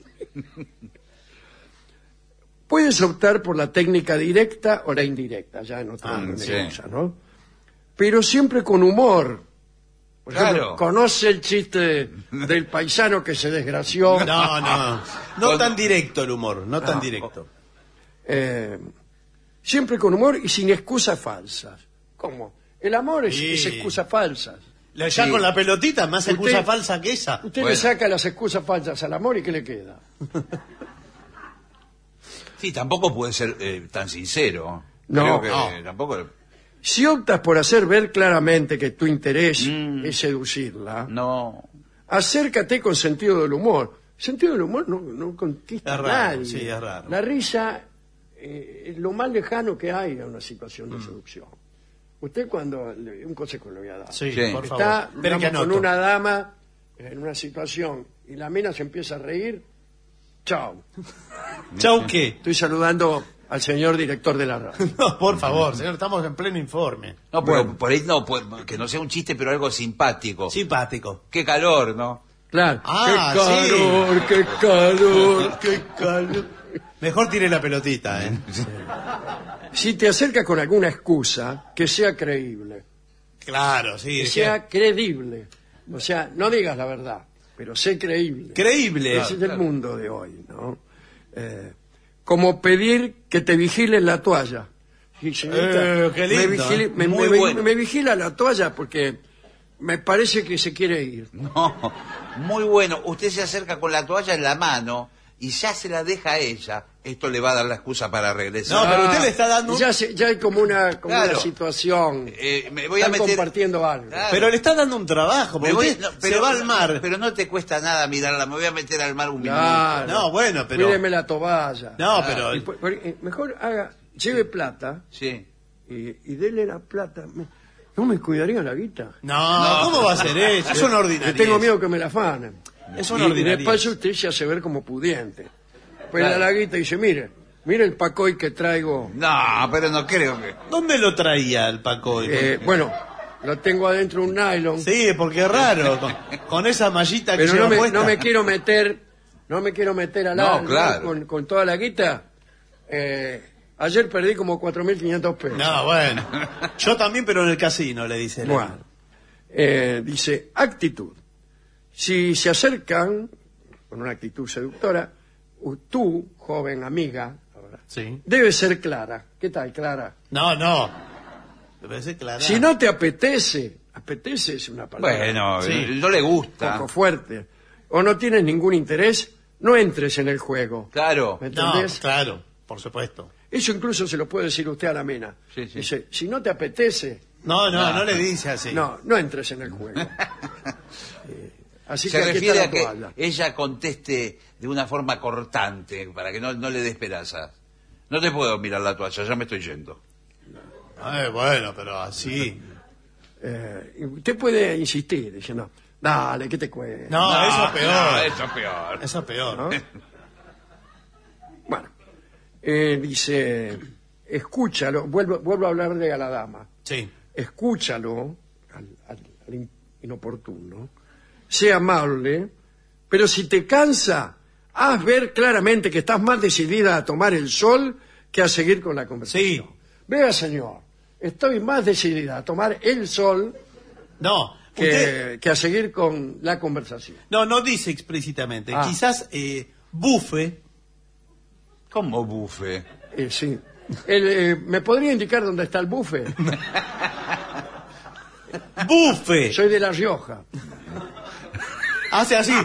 Puedes optar por la técnica directa o la indirecta, ya en otra sí. cosa, ¿no? Pero siempre con humor. Por ejemplo, Claro. ¿conoce el chiste del paisano que se desgració? No tan directo el humor, no tan directo. Siempre con humor y sin excusas falsas. ¿Cómo? El amor es Sí. excusas falsas. Ya Sí. con la pelotita, más excusa Usted- falsa que esa. Usted le Bueno. saca las excusas falsas al amor y ¿qué le queda? Sí, tampoco puede ser tan sincero. No, Creo que no. tampoco. Si optas por hacer ver claramente que tu interés es seducirla, No. acércate con sentido del humor. Sentido del humor no conquista Es a raro, nadie. sí, es raro. La risa es lo más lejano que hay a una situación de seducción. Usted un consejo le voy a dar. Sí, Sí. por favor. Está Espere que digamos, con anoto. una dama en una situación y la mina se empieza a reír, chao. ¿Chau qué? Estoy saludando al señor director de la radio. No, por favor, señor, estamos en pleno informe. No, pero Bueno. por ahí no, que no sea un chiste, pero algo simpático. Simpático. Qué calor, ¿no? Claro. Ah, qué calor. Qué calor. Mejor tire la pelotita, ¿eh? Si te acercas con alguna excusa, que sea creíble, Claro, sí. que sea creíble. O sea, no digas la verdad, pero sé creíble. creíble. Ese es el mundo de hoy, ¿no? Como pedir que te vigilen la toalla. Sí, señorita, qué lindo, Muy bueno. me vigila la toalla porque me parece que se quiere ir. No, muy bueno. Usted se acerca con la toalla en la mano y ya se la deja a ella, esto le va a dar la excusa para regresar. No, pero usted le está dando... Ya hay como una Claro. situación. Me voy a Están meter... compartiendo algo. Claro. Pero le está dando un trabajo, porque usted se va al mar. Pero no te cuesta nada mirarla, me voy a meter al mar un Claro. No, bueno, pero... Cuídeme la toalla. No, pero... Mejor lleve plata minuto. Sí. y dele la plata. ¿No me cuidaría la guita? No, ¿cómo va a ser eso? Es una Le ordinaria. tengo miedo que me la afanen. Es una Y ordinaria. de paso usted se hace ver como pudiente. Pues Claro. la guita y dice, mire el pacoy que traigo. No, pero no creo que... ¿Dónde lo traía el Paco? Bueno, lo tengo adentro de un nylon. Sí, porque es raro, con esa mallita que Pero lleva no puesta. me quiero meter al No, alma claro. con toda la guita. Ayer perdí como 4.500 pesos. No, bueno. Yo también, pero en el casino, le dice. Bueno, dice, actitud. Si se acercan con una actitud seductora, tú, joven amiga, Sí. debes ser clara. ¿Qué tal, Clara? No. Debe ser clara. Si no te apetece es una palabra Bueno, Sí. no le un gusta. poco fuerte, o no tienes ningún interés, no entres en el juego. Claro. ¿Me No, entendés? claro, por supuesto. Eso incluso se lo puede decir usted a la mina. Sí, sí. Dice, si no te apetece, No le dice así. no entres en el juego. Así Se que aquí refiere está a la que toalla. ella conteste de una forma cortante, para que no le dé esperanza. No te puedo mirar la toalla, ya me estoy yendo. Bueno, pero así. Y usted puede insistir, diciendo, dale, ¿qué te cuesta? No, eso es peor. No, eso es peor. Eso es peor. ¿No? Bueno, dice, escúchalo, vuelvo a hablarle a la dama, Sí. escúchalo al inoportuno, sea amable, pero si te cansa, haz ver claramente que estás más decidida a tomar el sol que a seguir con la conversación. Sí. Vea, señor, estoy más decidida a tomar el sol No, usted... que a seguir con la conversación. No dice explícitamente. Ah. Quizás bufe. ¿Cómo bufe? Sí. ¿Me podría indicar dónde está el buffet? ¡Bufe! Soy de La Rioja. Hace así.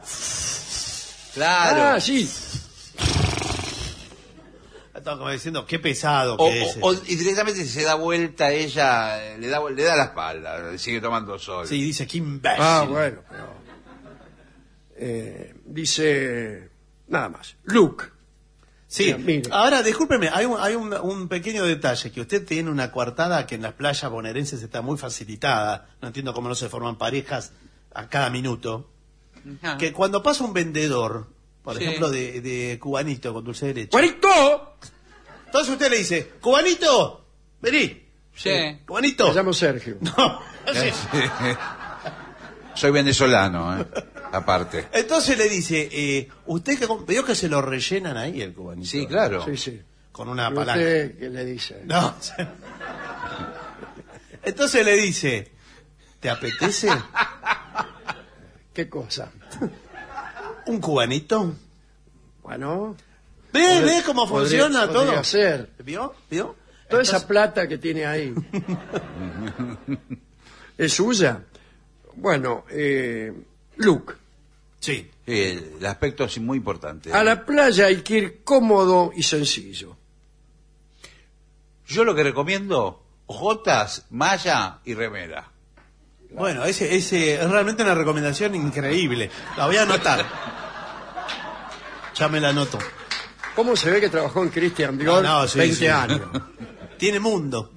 Claro. Ah, sí. Estaba como diciendo, qué pesado O, que es. y directamente se da vuelta ella, le da la espalda, sigue tomando sol. Sí, dice, qué imbécil. Ah, bueno. Dice nada más. Luke. Sí, Mire. ahora discúlpeme, hay un pequeño detalle, que usted tiene una coartada que en las playas bonaerenses está muy facilitada, no entiendo cómo no se forman parejas a cada minuto, Ajá. que cuando pasa un vendedor, por Sí. ejemplo, de cubanito con dulce de leche, ¡Juanito! entonces usted le dice, cubanito, vení, Sí. cubanito. Me llamo Sergio. No, sí. Soy venezolano, aparte. Entonces le dice, usted que veo que se lo rellenan ahí el cubanito. Sí, claro. Sí, sí. Con una ¿Y palanca. usted qué le dice? No. Entonces le dice, ¿te apetece ¿Qué cosa? un cubanito? Bueno, ¿Ve cómo funciona podría todo? ser. ¿Vio? Toda esa plata que tiene ahí. ¿Es suya? Bueno, Luke, Sí. El aspecto es muy importante. a la playa hay que ir cómodo y sencillo. Yo lo que recomiendo, jotas, malla y remera. Bueno, ese es realmente una recomendación increíble. La voy a anotar. Ya me la anoto. ¿Cómo se ve que trabajó en Christian Dior No, sí, 20 sí. años? Tiene mundo.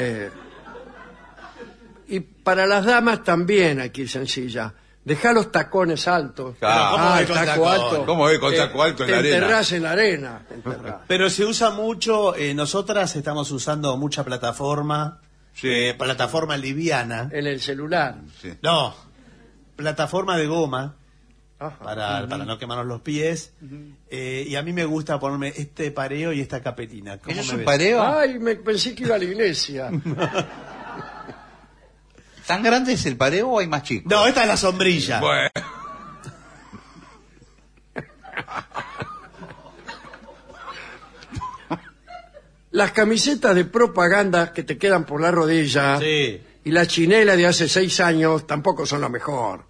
Y para las damas también hay que ir sencilla. Dejá los tacones altos. Claro. ¿Cómo el es con taco tacón? alto. ¿Cómo es con taco alto en la Te arena? enterrás en la arena. Te enterrás. Pero se usa mucho, nosotras estamos usando mucha plataforma, Sí. plataforma liviana. En el celular. Sí. No, plataforma de goma. Ajá. para no quemarnos los pies. Y a mí me gusta ponerme este pareo y esta capetina. ¿Cómo ¿Eso es me un ves? pareo? Ay, pensé que iba a la iglesia. ¿Tan grande es el pareo o hay más chico? No, esta es la sombrilla. Bueno. Las camisetas de propaganda que te quedan por la rodilla Sí. y la chinela de hace 6 años tampoco son lo mejor.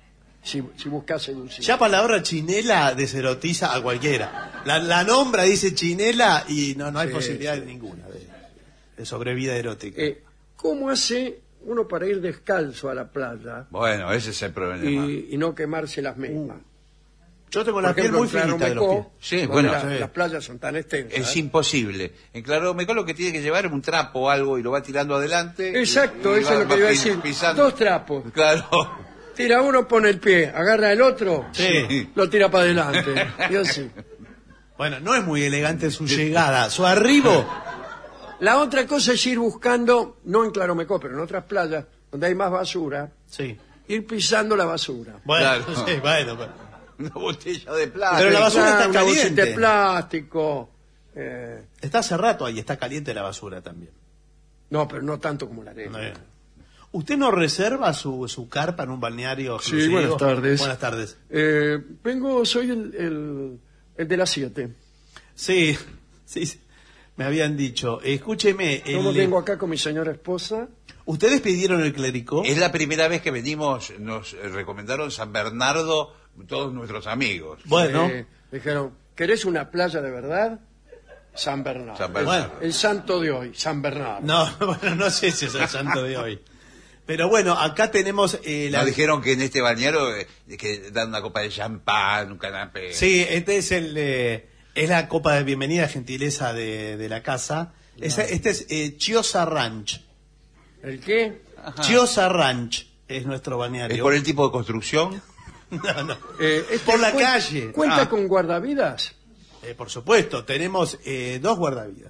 si buscas seducir. Ya palabra chinela deserotiza a cualquiera. La nombra, dice chinela y no hay posibilidad ninguna de sobrevida erótica. ¿Cómo hace uno para ir descalzo a la playa Bueno, ese es el problema. y no quemarse las mismas? Yo tengo Por la piel ejemplo, muy en finita de los Claromecó, pies. Sí, donde bueno, las playas son tan extensas. Es imposible. En Claromecó lo que tiene que llevar es un trapo o algo y lo va tirando adelante. Exacto, y eso es lo que iba a decir. pisando. 2 trapos. Claro. Tira uno, pone el pie, agarra el otro, Sí. lo tira para adelante. Y así. Bueno, no es muy elegante su llegada, su arribo. La otra cosa es ir buscando, no en Claromecó, pero en otras playas donde hay más basura, Sí. ir pisando la basura. Bueno, Claro. sí, bueno. Una botella de plata. Pero la basura está Una bolsita caliente. de plástico. Está hace rato ahí, está caliente la basura también. No, pero no tanto como la arena. ¿Usted no reserva su carpa en un balneario Sí, exclusivo? buenas tardes. Buenas tardes. Soy el de las 7. Sí, me habían dicho. Escúcheme, Yo vengo acá con mi señora esposa. ¿ustedes pidieron el clericó? Es la primera vez que venimos, nos recomendaron San Bernardo todos nuestros amigos. Bueno, Dijeron, ¿querés una playa de verdad? San Bernardo. San Bernardo. Bueno. El santo de hoy, San Bernardo. no sé si es el santo de hoy. Pero bueno, acá tenemos Nos dijeron que en este bañero que dan una copa de champán, un canapé. Sí, este es la copa de bienvenida, gentileza de la casa. Este es Chiosa Ranch. ¿El qué? Chiosa Ranch es nuestro balneario. ¿Es por el tipo de construcción? No. Este Por la calle. ¿Cuenta con guardavidas? Por supuesto, tenemos 2 guardavidas.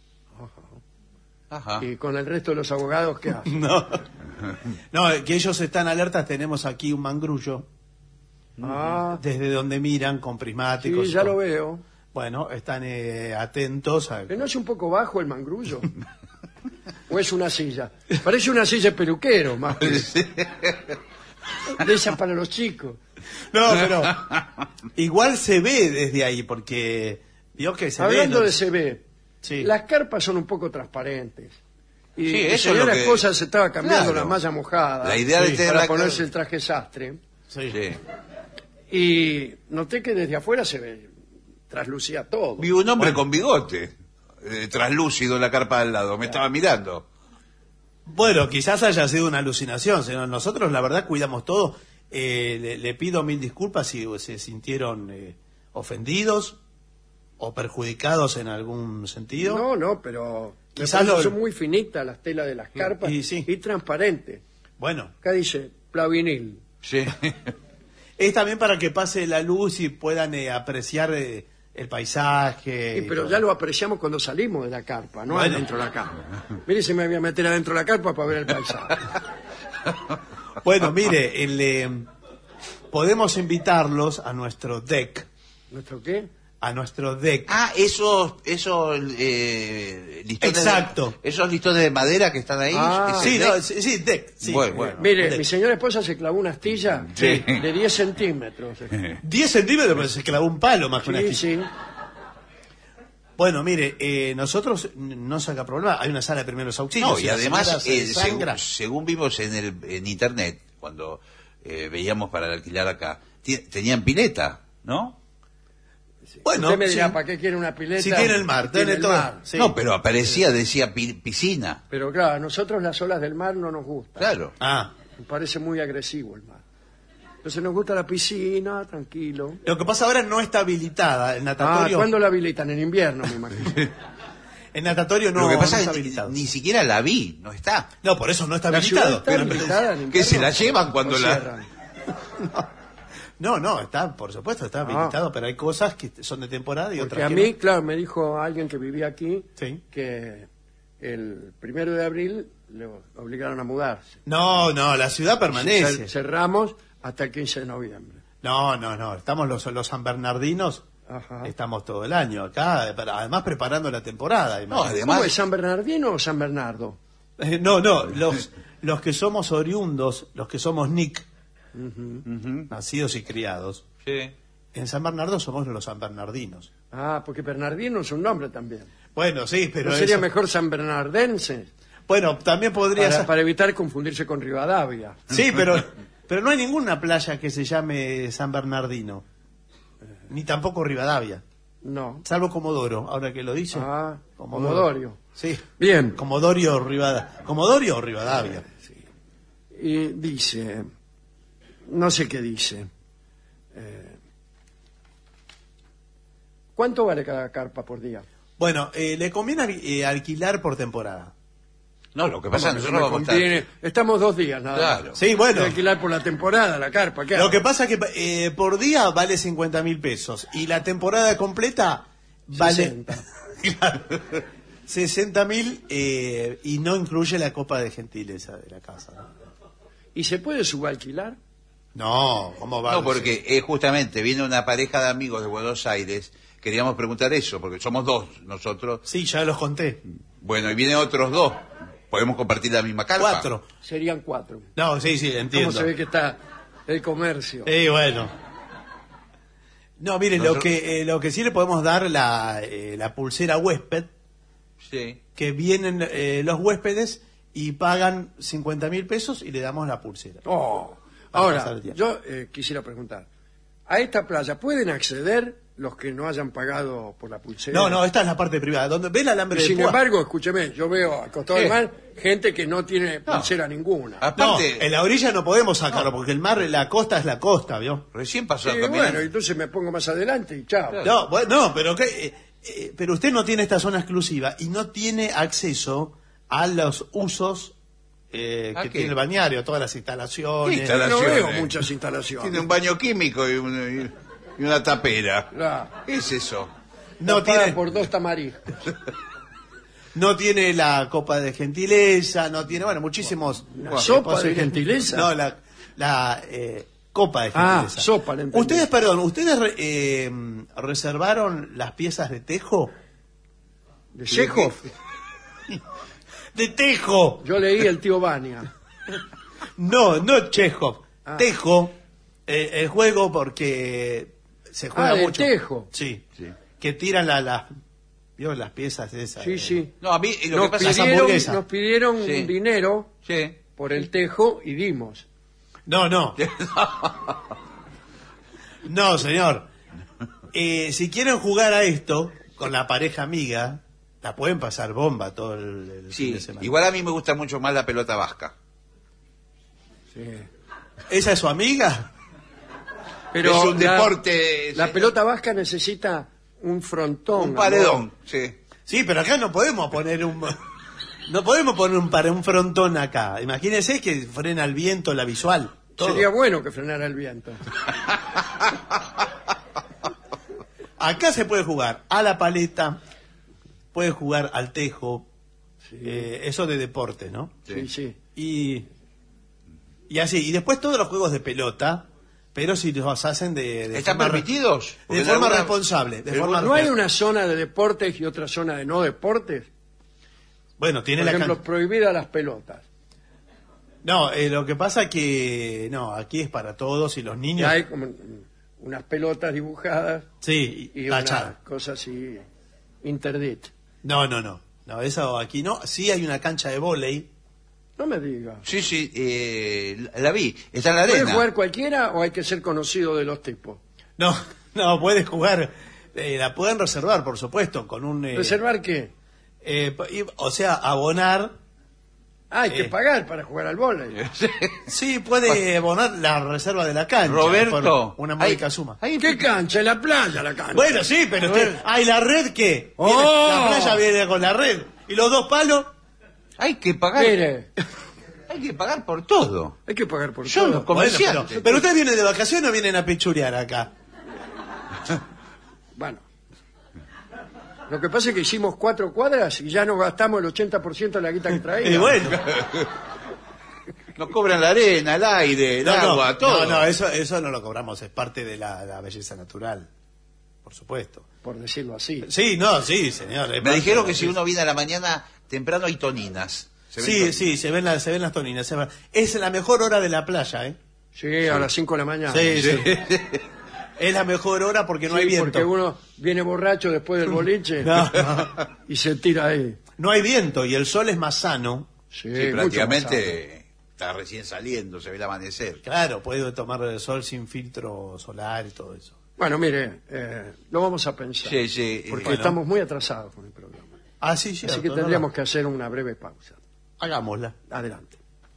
Ajá. Y con el resto de los abogados, ¿qué hacen? No, que ellos están alertas. Tenemos aquí un mangrullo Ah, desde donde miran con prismáticos. sí, ya lo veo. Bueno, están atentos a... ¿No es un poco bajo el mangrullo? ¿O es una silla? Parece una silla de peluquero, más que de esas para los chicos. No, pero igual se ve desde ahí, porque vio que se Hablando ve. de CB, Sí. las carpas son un poco transparentes. Y Sí, mi eso es señora lo que- esposa se estaba cambiando Claro. la malla mojada La idea de tener para la ponerse car- el traje sastre. Sí. Sí. Y noté que desde afuera se ve, traslucía todo. Vi un hombre con bigote, translúcido en la carpa al lado, me estaba mirando. Bueno, quizás haya sido una alucinación, señor. Nosotros, la verdad, cuidamos todo. Le pido 1000 disculpas si se sintieron ofendidos o perjudicados en algún sentido. No, pero me Quizás parece lo- son muy finitas las telas de las carpas y sí. y transparentes. Bueno, Acá dice plavinil. Sí. es también para que pase la luz y puedan apreciar el paisaje. Sí, y pero todo. ya lo apreciamos cuando salimos de la carpa, no Bueno. adentro de la carpa. Mire si me voy a meter adentro de la carpa para ver el paisaje. Bueno, mire, podemos invitarlos a nuestro deck. ¿Nuestro qué? A nuestro deck. Ah, esos listones. Exacto. Esos listones de madera que están ahí. Ah. ese Sí, deck. no, sí, deck. Sí. Bueno. Mire, Deck. mi señora esposa se clavó una astilla Sí. de 10 centímetros. 10 centímetros, pero se clavó un palo más que una Sí, astilla. sí. Bueno, mire, nosotros no saca problema. Hay una sala de primeros auxilios. No, Si y la además, señora se desangra. según vimos en internet, cuando veíamos para alquilar acá, tenían pileta, ¿no? Bueno, Usted me dirá, sí. ¿para qué quiere una pileta? Si tiene el mar, tiene el todo. mar. Sí. No, pero aparecía, decía piscina. Pero claro, a nosotros las olas del mar no nos gustan. Claro. Ah, Me parece muy agresivo el mar. Entonces nos gusta la piscina, tranquilo. lo que pasa ahora no está habilitada. El Ah, natatorio, ¿cuándo la habilitan? En invierno, me imagino. el natatorio no, Lo que pasa no es está que habilitado. ni siquiera la vi, no está. No, por eso no está ¿La ciudad habilitado. está Pero- habilitada en Que invierno? se la llevan cuando ¿O la... cierran? No, está, por supuesto, está habilitado, pero hay cosas que son de temporada y Porque otras a que mí, no. claro, me dijo alguien que vivía aquí Sí. que el 1 de abril le obligaron a mudarse. No, la ciudad permanece. Cerramos hasta el 15 de noviembre. No, estamos los San Bernardinos, Ajá. estamos todo el año acá, además preparando la temporada. No, imagínate. además- ¿Cómo es, San Bernardino o San Bernardo? No, los que somos oriundos, los que somos Nick, nacidos y criados, Sí. en San Bernardo somos los San Bernardinos. Ah, porque Bernardino es un nombre también. Bueno, sí, pero ¿No sería eso- mejor San Bernardense? Bueno, también podría Para, ser... para evitar confundirse con Rivadavia. Sí, pero Pero no hay ninguna playa que se llame San Bernardino. Ni tampoco Rivadavia. No. Salvo Comodoro, ahora que lo dice. Ah, Comodorio. Sí. Bien. Comodorio o Rivadavia. Y dice, no sé qué dice. ¿Cuánto vale cada carpa por día? Bueno, le conviene alquilar por temporada. No, lo que pasa es que nosotros Me vamos a estar... conviene- Estamos 2 días nada más. Claro. Sí, bueno. Hay que alquilar por la temporada la carpa. ¿qué Lo hago? que pasa es que por día vale 50.000 pesos y la temporada completa vale 60. Claro, 60.000 y no incluye la copa de gentileza de la casa. ¿Y se puede subalquilar? No, ¿cómo va? No, porque justamente viene una pareja de amigos de Buenos Aires. Queríamos preguntar eso, porque somos 2 nosotros. Sí, ya los conté. Bueno, y vienen otros 2. ¿Podemos compartir la misma carpa? 4. Serían 4. No, sí, entiendo. ¿Cómo se ve que está el comercio? Bueno. No, mire, Nosotros- lo que sí le podemos dar la pulsera huésped, Sí. que vienen los huéspedes y pagan 50.000 pesos y le damos la pulsera. Oh. Para Ahora, pasar el tiempo. yo quisiera preguntar, ¿a esta playa pueden acceder los que no hayan pagado por la pulsera? No, esta es la parte privada. Donde ve el alambre Y de sin púa. embargo, escúcheme, yo veo al costado del mar gente que no tiene pulsera ninguna. No, Aparte, en la orilla no podemos sacarlo porque el mar, la costa es la costa, ¿vio? recién pasó Sí, caminando. bueno, entonces me pongo más adelante y chao. No, pero pero usted no tiene esta zona exclusiva y no tiene acceso a los usos que ¿A qué? tiene el balneario, todas las instalaciones. ¿Qué No instalaciones? veo muchas instalaciones. Tiene un baño químico y una tapera. Claro. ¿Qué es eso? No Tapada tiene, por 2 tamariscos. no tiene la copa de gentileza, no tiene, bueno, muchísimos. ¿Sopa de gentileza? No, la copa de Ah, gentileza. sopa, le entendí. ¿Ustedes reservaron las piezas de tejo? ¿De Chekhov? ¡De tejo! Yo leí El tío Vania. No Chekhov. Ah. Tejo, el juego porque se juega de mucho. tejo. Sí. Sí. Que tiran ¿vio? Las piezas esas. Sí, sí. No, a mí lo Nos que pasa es pidieron- pidieron, hamburguesa. nos pidieron Sí. un dinero Sí. por el tejo y dimos. No. No, señor. Si quieren jugar a esto con la pareja amiga, la pueden pasar bomba todo el fin Sí, de semana. igual a mí me gusta mucho más la pelota vasca. Sí. ¿Esa es su amiga? Pero es un deporte... La pelota vasca necesita un frontón. Un paredón, sí. Sí, pero acá no podemos poner no podemos poner un frontón acá. Imagínense que frena el viento, la visual. Todo. Sería bueno que frenara el viento. Acá se puede jugar a la paleta, puede jugar al tejo, eso de deporte, ¿no? Sí, sí. Y así, y después todos los juegos de pelota, pero si los hacen de ¿Están forma permitidos? de Porque forma alguna- responsable. De Pero forma ¿No hay responsable. una zona de deportes y otra zona de no deportes? Bueno, tiene Por la ejemplo, prohibidas las pelotas. No, lo que pasa que no, aquí es para todos y los Y niños. hay como unas pelotas dibujadas Sí, y una tachada. cosa así interdit. No, eso aquí no. Sí hay una cancha de vóley. No me diga. Sí, sí, la vi. Está en la ¿Puede arena. jugar cualquiera o hay que ser conocido de los tipos? No, puedes jugar. La pueden reservar, por supuesto, con un. ¿Reservar qué? O sea, abonar. Hay que pagar para jugar al vóley. Sí, puede abonar la reserva de la cancha. Roberto, por una módica suma. ¿Qué cancha? En la playa la cancha. Bueno, sí, pero usted. ¿Hay la red qué? ¡Oh! La playa viene con la red. ¿Y los 2 palos? Hay que pagar. Mire, Hay que pagar por todo. hay que pagar por Yo todo. no comerciante. Pero ustedes vienen de vacaciones o vienen a pechurear acá. Bueno. Lo que pasa es que hicimos 4 cuadras y ya nos gastamos el 80% de la guita que traíamos. Y bueno. Nos cobran la arena, el aire, el agua, todo. No, eso no lo cobramos, es parte de la belleza natural. Por supuesto. Por decirlo así. Sí, sí, señor. es Me parte dijeron de que si uno viene a la mañana temprano hay toninas. ¿Se ven Sí, toninas? sí, se ven las toninas. Es la mejor hora de la playa, ¿eh? Sí, a las 5 de la mañana. Sí. Es la mejor hora porque no hay viento. Porque uno viene borracho después del boliche No. y se tira ahí. No hay viento y el sol es más sano. Sí, Sí, mucho más sano. prácticamente. está recién saliendo, se ve el amanecer. Claro, puede tomar el sol sin filtro solar y todo eso. Bueno, mire, lo vamos a pensar. Sí, sí. Porque Bueno. estamos muy atrasados con el programa. Ah, sí, cierto, Así que ¿no? tendríamos que hacer una breve pausa. Hagámosla. Adelante.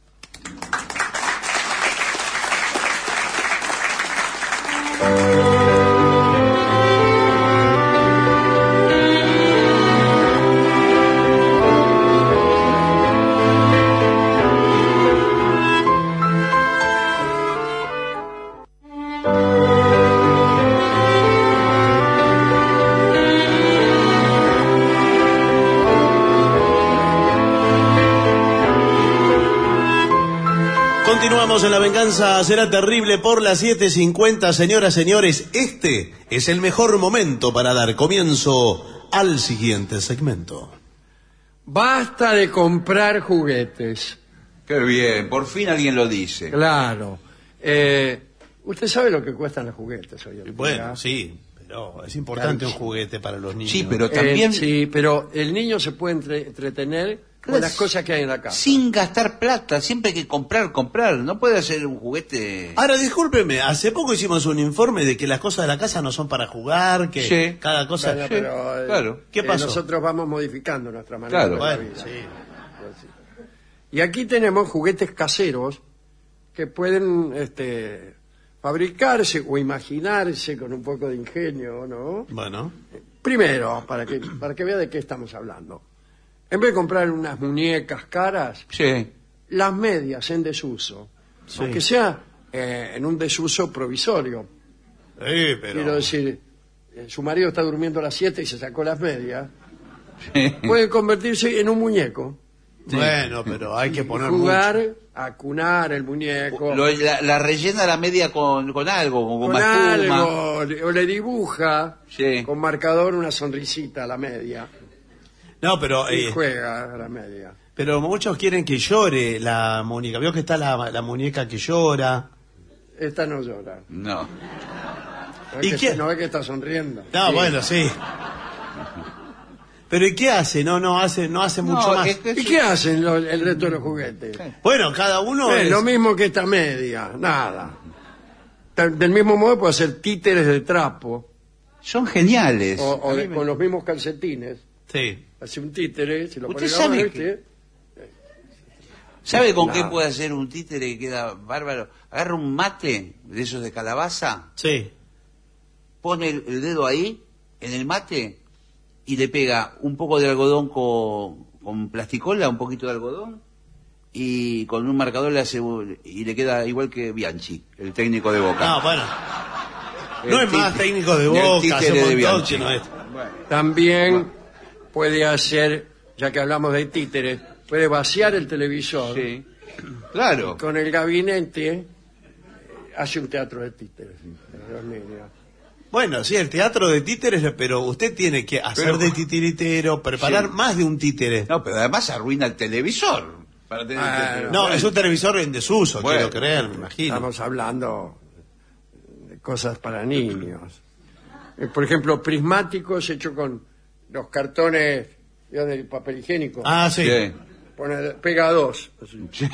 Continuamos en La Venganza Será Terrible por las 7:50. Señoras, señores, este es el mejor momento para dar comienzo al siguiente segmento. Basta de comprar juguetes. Qué bien, por fin alguien lo dice. Claro. Usted sabe lo que cuestan los juguetes hoy en día. Bueno, sí, pero es importante un Carísimo. juguete para los niños. Sí, pero también Sí, pero el niño se puede entretener con las cosas que hay en la casa. sin gastar plata, siempre hay que comprar. No puede hacer un juguete... Ahora, discúlpeme, hace poco hicimos un informe de que las cosas de la casa no son para jugar, que Sí. cada cosa... Bueno, Sí, pero, claro. ¿Qué pasó? Nosotros vamos modificando nuestra manera Claro. de ver la Bueno, vida. sí. Y aquí tenemos juguetes caseros que pueden fabricarse o imaginarse con un poco de ingenio, ¿no? Bueno, Primero, para que vea de qué estamos hablando. En vez de comprar unas muñecas caras, Sí. las medias en desuso, Sí. aunque sea en un desuso provisorio. pero... Quiero decir, su marido está durmiendo a las 7 y se sacó las medias, puede convertirse en un muñeco. Bueno, pero hay que poner Jugar mucho. a cunar el muñeco La rellena la media con algo, con con goma espuma. algo, o le dibuja Sí. con marcador una sonrisita a la media No, pero... y juega a la media. Pero muchos quieren que llore la muñeca. Veo que está la muñeca que llora. Esta no llora. No. ¿No ¿Y ve qué? que, no ve que está sonriendo? No, Sí. bueno, sí. Pero ¿y qué hace? No hace mucho más. es que ¿Y qué hacen el resto de los juguetes? Bueno, cada uno es... Lo mismo que esta media, nada. Del mismo modo puede hacer títeres de trapo son geniales. con los mismos calcetines. Sí. Hace un títere, se lo Usted pone en la sabe mano, que- ¿Sabe con qué Claro. puede hacer un títere que queda bárbaro? Agarra un mate de esos de calabaza, Sí. pone el dedo ahí, en el mate, y le pega un poco de algodón con plasticola, un poquito de algodón, y con un marcador le hace y le queda igual que Bianchi, el técnico de Boca. No, bueno. El No es más títere- técnico de el Boca, títere hace un de montón, Bianchi. sino esto. También puede hacer, ya que hablamos de títeres, puede vaciar el televisor. Sí. Claro. Con el gabinete hace un teatro de títeres. para los niños. Bueno, sí, el teatro de títeres, pero usted tiene que hacer Pero- de titiritero, preparar Sí. más de un títere. No, pero además arruina el televisor. Para tener Ah, No, es un televisor en desuso, Bueno. quiero creer, me imagino. Estamos hablando de cosas para niños. Por ejemplo, prismáticos hechos con los cartones del papel higiénico. Ah, sí. Sí. Pega dos. Así.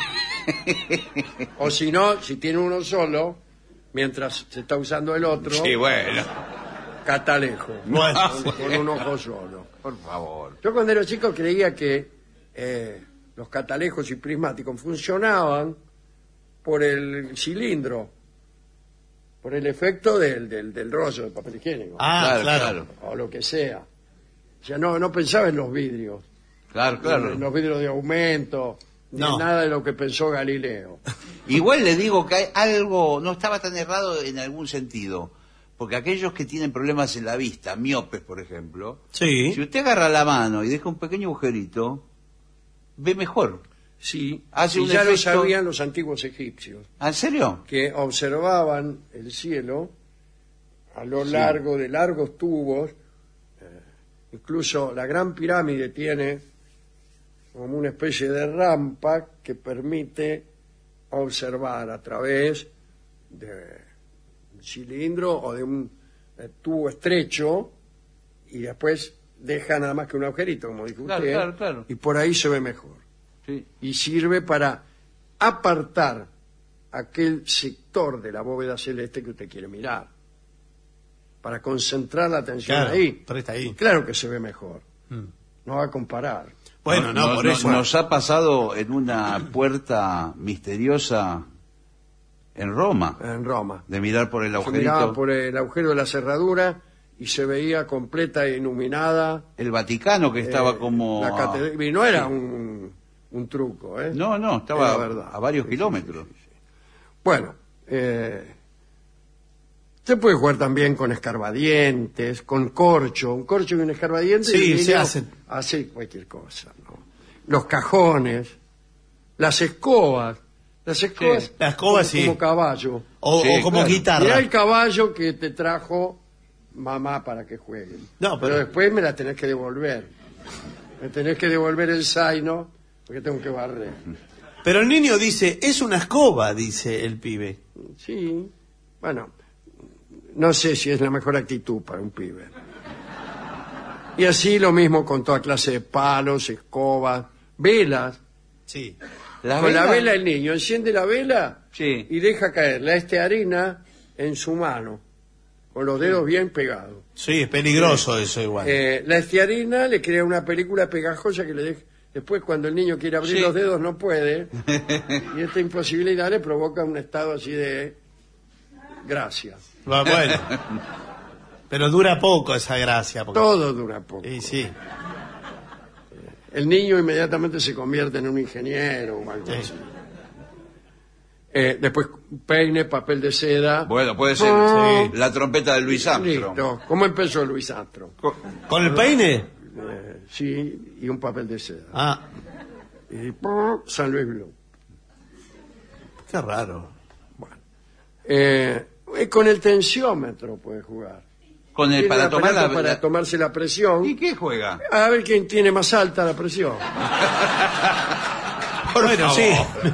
O si no, si tiene uno solo, mientras se está usando el otro, Sí, bueno. catalejo. Bueno. Con un ojo solo. Por favor. Yo cuando era chico creía que los catalejos y prismáticos funcionaban por el cilindro, por el efecto del rollo de papel higiénico, Ah, claro. o lo que sea. O sea, no pensaba en los vidrios, Claro. en los vidrios de aumento, ni No. en nada de lo que pensó Galileo. Igual le digo que hay algo, no estaba tan errado en algún sentido. Porque aquellos que tienen problemas en la vista, miopes, por ejemplo, Sí. si usted agarra la mano y deja un pequeño agujerito, ve mejor. Sí, Hace y un ya lo efecto- sabían los antiguos egipcios, ¿Ah, ¿en serio? que observaban el cielo a lo largo de largos tubos. Incluso la Gran Pirámide tiene como una especie de rampa que permite observar a través de un cilindro o de un tubo estrecho, y después deja nada más que un agujerito, como dijo Claro, usted, claro. y por ahí se ve mejor. Sí. Y sirve para apartar aquel sector de la bóveda celeste que usted quiere mirar, para concentrar la atención Claro, ahí. presta ahí. Y claro que se ve mejor. No va a comparar. Bueno, no, por eso. Nos ha pasado en una puerta misteriosa en Roma, En Roma. de mirar por el Se miraba agujerito. por el agujero de la cerradura y se veía completa e iluminada El Vaticano, que estaba como... la catedral. Y no era un truco, ¿eh? No, Era estaba verdad. a varios Sí, kilómetros. Bueno, se puede jugar también con escarbadientes, con corcho, un corcho y un escarbadiente. Sí, y el se niño hacen. hace cualquier cosa, ¿no? Los cajones, las escobas. Las escobas, Sí, las escobas, como, sí. como caballo. O, Sí, o como claro. guitarra. Mirá el caballo que te trajo mamá para que jueguen. No, pero pero- después me la tenés que devolver. Me tenés que devolver el zaino porque tengo que barrer. Pero el niño dice, es una escoba, dice el pibe. Sí, bueno, no sé si es la mejor actitud para un pibe. Y así lo mismo con toda clase de palos, escobas, velas. Sí. Con la vela el niño enciende la vela Sí. y deja caer la estearina en su mano, con los dedos bien pegados. Sí, es peligroso eso igual. La estearina le crea una película pegajosa que le deja. Después, cuando el niño quiere abrir Sí. los dedos, no puede. Y esta imposibilidad le provoca un estado así de gracia. Bueno. Pero dura poco esa gracia. Porque... Todo dura poco. Y sí. El niño inmediatamente se convierte en un ingeniero o algo Sí. así. Después, peine, papel de seda. Bueno, puede ser Sí. la trompeta de Luis Armstrong. Listo. ¿Cómo empezó Luis Armstrong? ¿Con el peine? Sí, y un papel de seda. Ah, Y San Luis Blue. qué raro. Con el tensiómetro puede jugar. Con el Tiene para un tomar aparato la... para tomarse la presión. ¿Y qué juega? A ver quién tiene más alta la presión. Bueno, sí.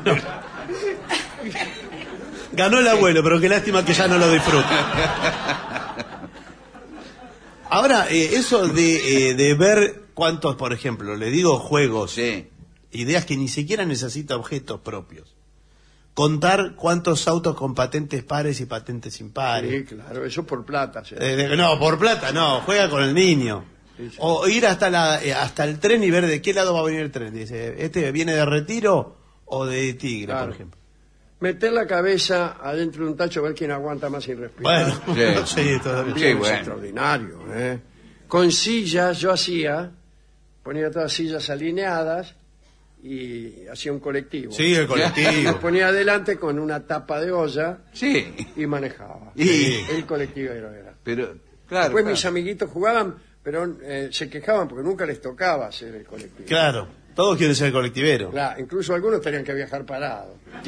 Ganó el abuelo, pero qué lástima que ya no lo disfruta. Ahora, eso de ver cuántos, por ejemplo, le digo juegos, Sí. ideas que ni siquiera necesita objetos propios. Contar cuántos autos con patentes pares y patentes impares. Sí, claro, eso por plata. ¿sí? No, por plata, no, juega con el niño. Sí, sí. O ir hasta el tren y ver de qué lado va a venir el tren. Dice, ¿este viene de Retiro o de Tigre, Claro. por ejemplo? Meter la cabeza adentro de un tacho, ver quién aguanta más sin respirar. Bueno, Sí. sí, todavía. Sí, Es bueno. extraordinario. ¿Eh? Con sillas, yo ponía todas sillas alineadas y hacía un colectivo. Sí, el Me colectivo. ponía adelante con una tapa de olla Sí. y manejaba. Y- El colectivo era. Pero, claro. Después claro. mis amiguitos jugaban, pero se quejaban porque nunca les tocaba hacer el colectivo. Claro, todos quieren ser colectiveros. Claro, incluso algunos tenían que viajar parados.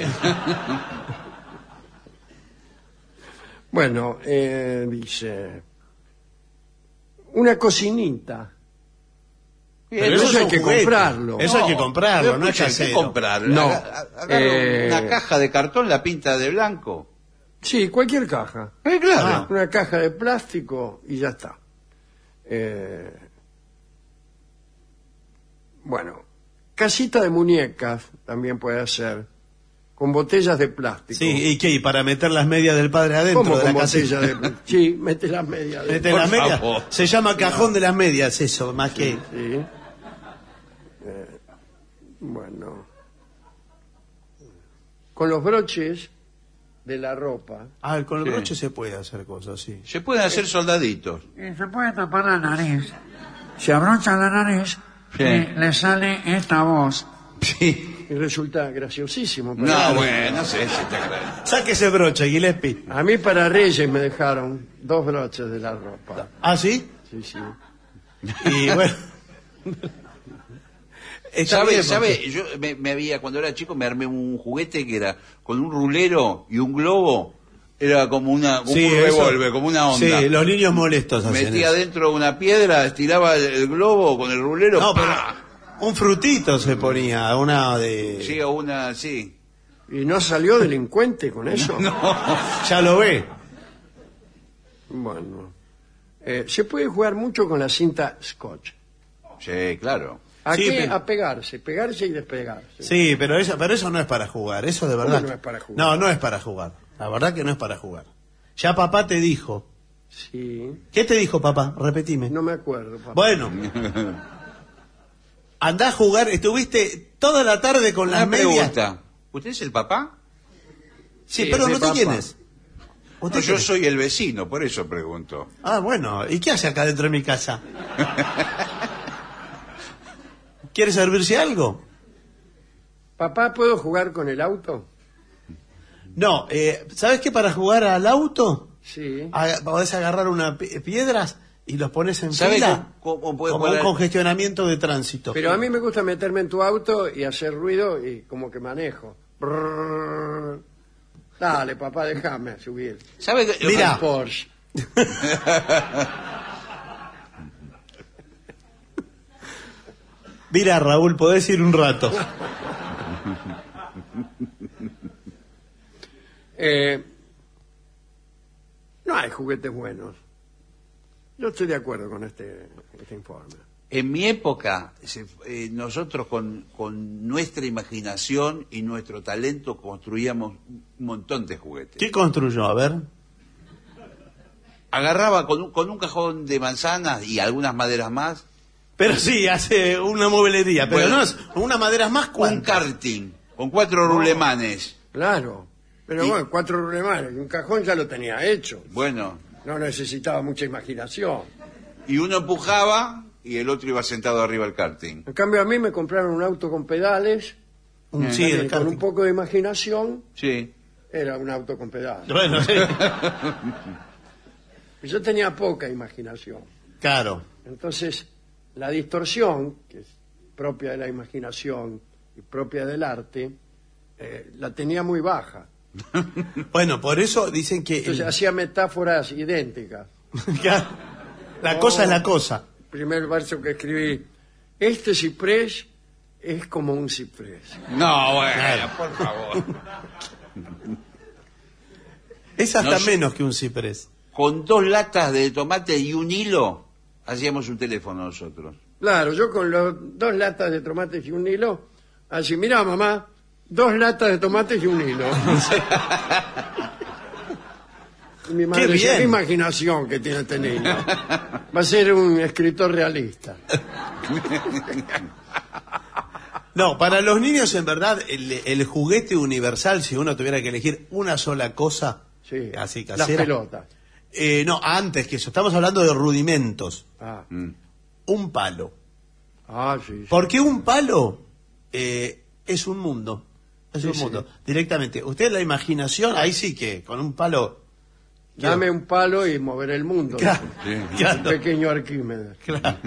Bueno, dice... Una cocinita. Pero eso es hay un que juguete. comprarlo. Eso hay que comprarlo, Pero, no es escucha, ¿qué casero. comprar? No. Agarra una caja de cartón, la pinta de blanco. Sí, cualquier caja. Claro. Una caja de plástico y ya está. Bueno, casita de muñecas también puede hacer, con botellas de plástico. Sí, ¿y qué? ¿Y para meter las medias del padre adentro ¿Cómo de con la botellas casita? de plástico? Sí, mete las medias. Mete Por las medias. favor. Se llama cajón de las medias, eso, más que... Sí. Bueno. Con los broches de la ropa. Ah, con el Sí. broche se puede hacer cosas, sí. Se pueden hacer soldaditos. Y se puede tapar la nariz. Se abrocha la nariz Sí. y le sale esta voz. Sí. Y resulta graciosísimo. pero- No, bueno, no sé si te agradezco. Saque ese broche, Gillespie. A mí para Reyes me dejaron 2 broches de la ropa. ¿Ah, sí? Sí, sí. Y bueno... Está bien, ¿Sabe? Yo me había, cuando era chico, me armé un juguete que era con un rulero y un globo. Era como un Sí, revólver, eso- como una onda. Sí, los niños molestos hacen Metía eso. dentro una piedra, estiraba el globo con el rulero. No, pero ¡pah! un frutito se ponía, una de... Sí, o una, sí. ¿Y no salió delincuente con eso? Ya lo ve. Bueno. Se puede jugar mucho con la cinta Scotch. Sí, claro. Aquí Sí, pero- a pegarse y despegarse. Sí, pero eso no es para jugar, eso de verdad. no es para jugar? No, no es para jugar. La verdad que no es para jugar. Ya papá te dijo. Sí, ¿Qué te dijo papá? Repetime. no me acuerdo, papá. Bueno. Andá a jugar, estuviste toda la tarde con las Una medias. pregunta. ¿Usted es el papá? Sí, Sí, pero es mi ¿usted quién papá. es? No, ¿Usted yo quién es? soy el vecino, por eso pregunto. Ah, bueno. ¿Y qué hace acá dentro de mi casa? ¿Quiere servirse algo? Papá, ¿puedo jugar con el auto? No, ¿sabes qué? Para jugar al auto, Sí. podés agarrar unas piedras y los pones en ¿Sabe fila cómo puede como jugar un al- congestionamiento de tránsito. Pero a mí me gusta meterme en tu auto y hacer ruido y como que manejo. Brrr. Dale, papá, déjame subir. ¿Sabe que- Mira. Al Porsche. Mira, Raúl, podés ir un rato. No hay juguetes buenos. Yo estoy de acuerdo con este informe. En mi época, nosotros con nuestra imaginación y nuestro talento construíamos un montón de juguetes. ¿Qué construyó? A ver. Agarraba con un cajón de manzanas y algunas maderas más, Pero sí, hace una mueblería, pero Bueno. no es una madera más un cuánta. karting con 4 rulemanes. Claro. Pero Y- bueno, 4 rulemanes. Un cajón ya lo tenía hecho. Bueno, No necesitaba mucha imaginación. y uno empujaba y el otro iba sentado arriba del karting. En cambio, a mí me compraron un auto con pedales. Sí, y el con karting. un poco de imaginación, Sí. era un auto con pedales. Bueno, sí. Y yo tenía poca imaginación. Claro. Entonces, la distorsión, que es propia de la imaginación y propia del arte, la tenía muy baja. Bueno, por eso dicen que Entonces, hacía metáforas idénticas. Claro. La cosa es la cosa. Primer verso que escribí, este ciprés es como un ciprés. No, bueno, Claro. por favor. Es hasta No sé. menos que un ciprés. Con 2 latas de tomate y un hilo, hacíamos un teléfono nosotros. Claro, yo con 2 latas de tomates y un hilo, así, mira mamá, 2 latas de tomates y un hilo. Y mi madre Qué decía, bien. qué imaginación que tiene este niño. Va a ser un escritor realista. No, para los niños en verdad el juguete universal, si uno tuviera que elegir una sola cosa, Sí, así las casera. pelotas. No, antes que eso, estamos hablando de rudimentos. Ah, Un palo. sí, sí. Porque un palo es un mundo. Es Sí, un sí. mundo. Directamente. Usted la imaginación, ahí sí que con un palo. Dame un palo y mover el mundo. Claro, Un claro, pequeño Arquímedes. claro.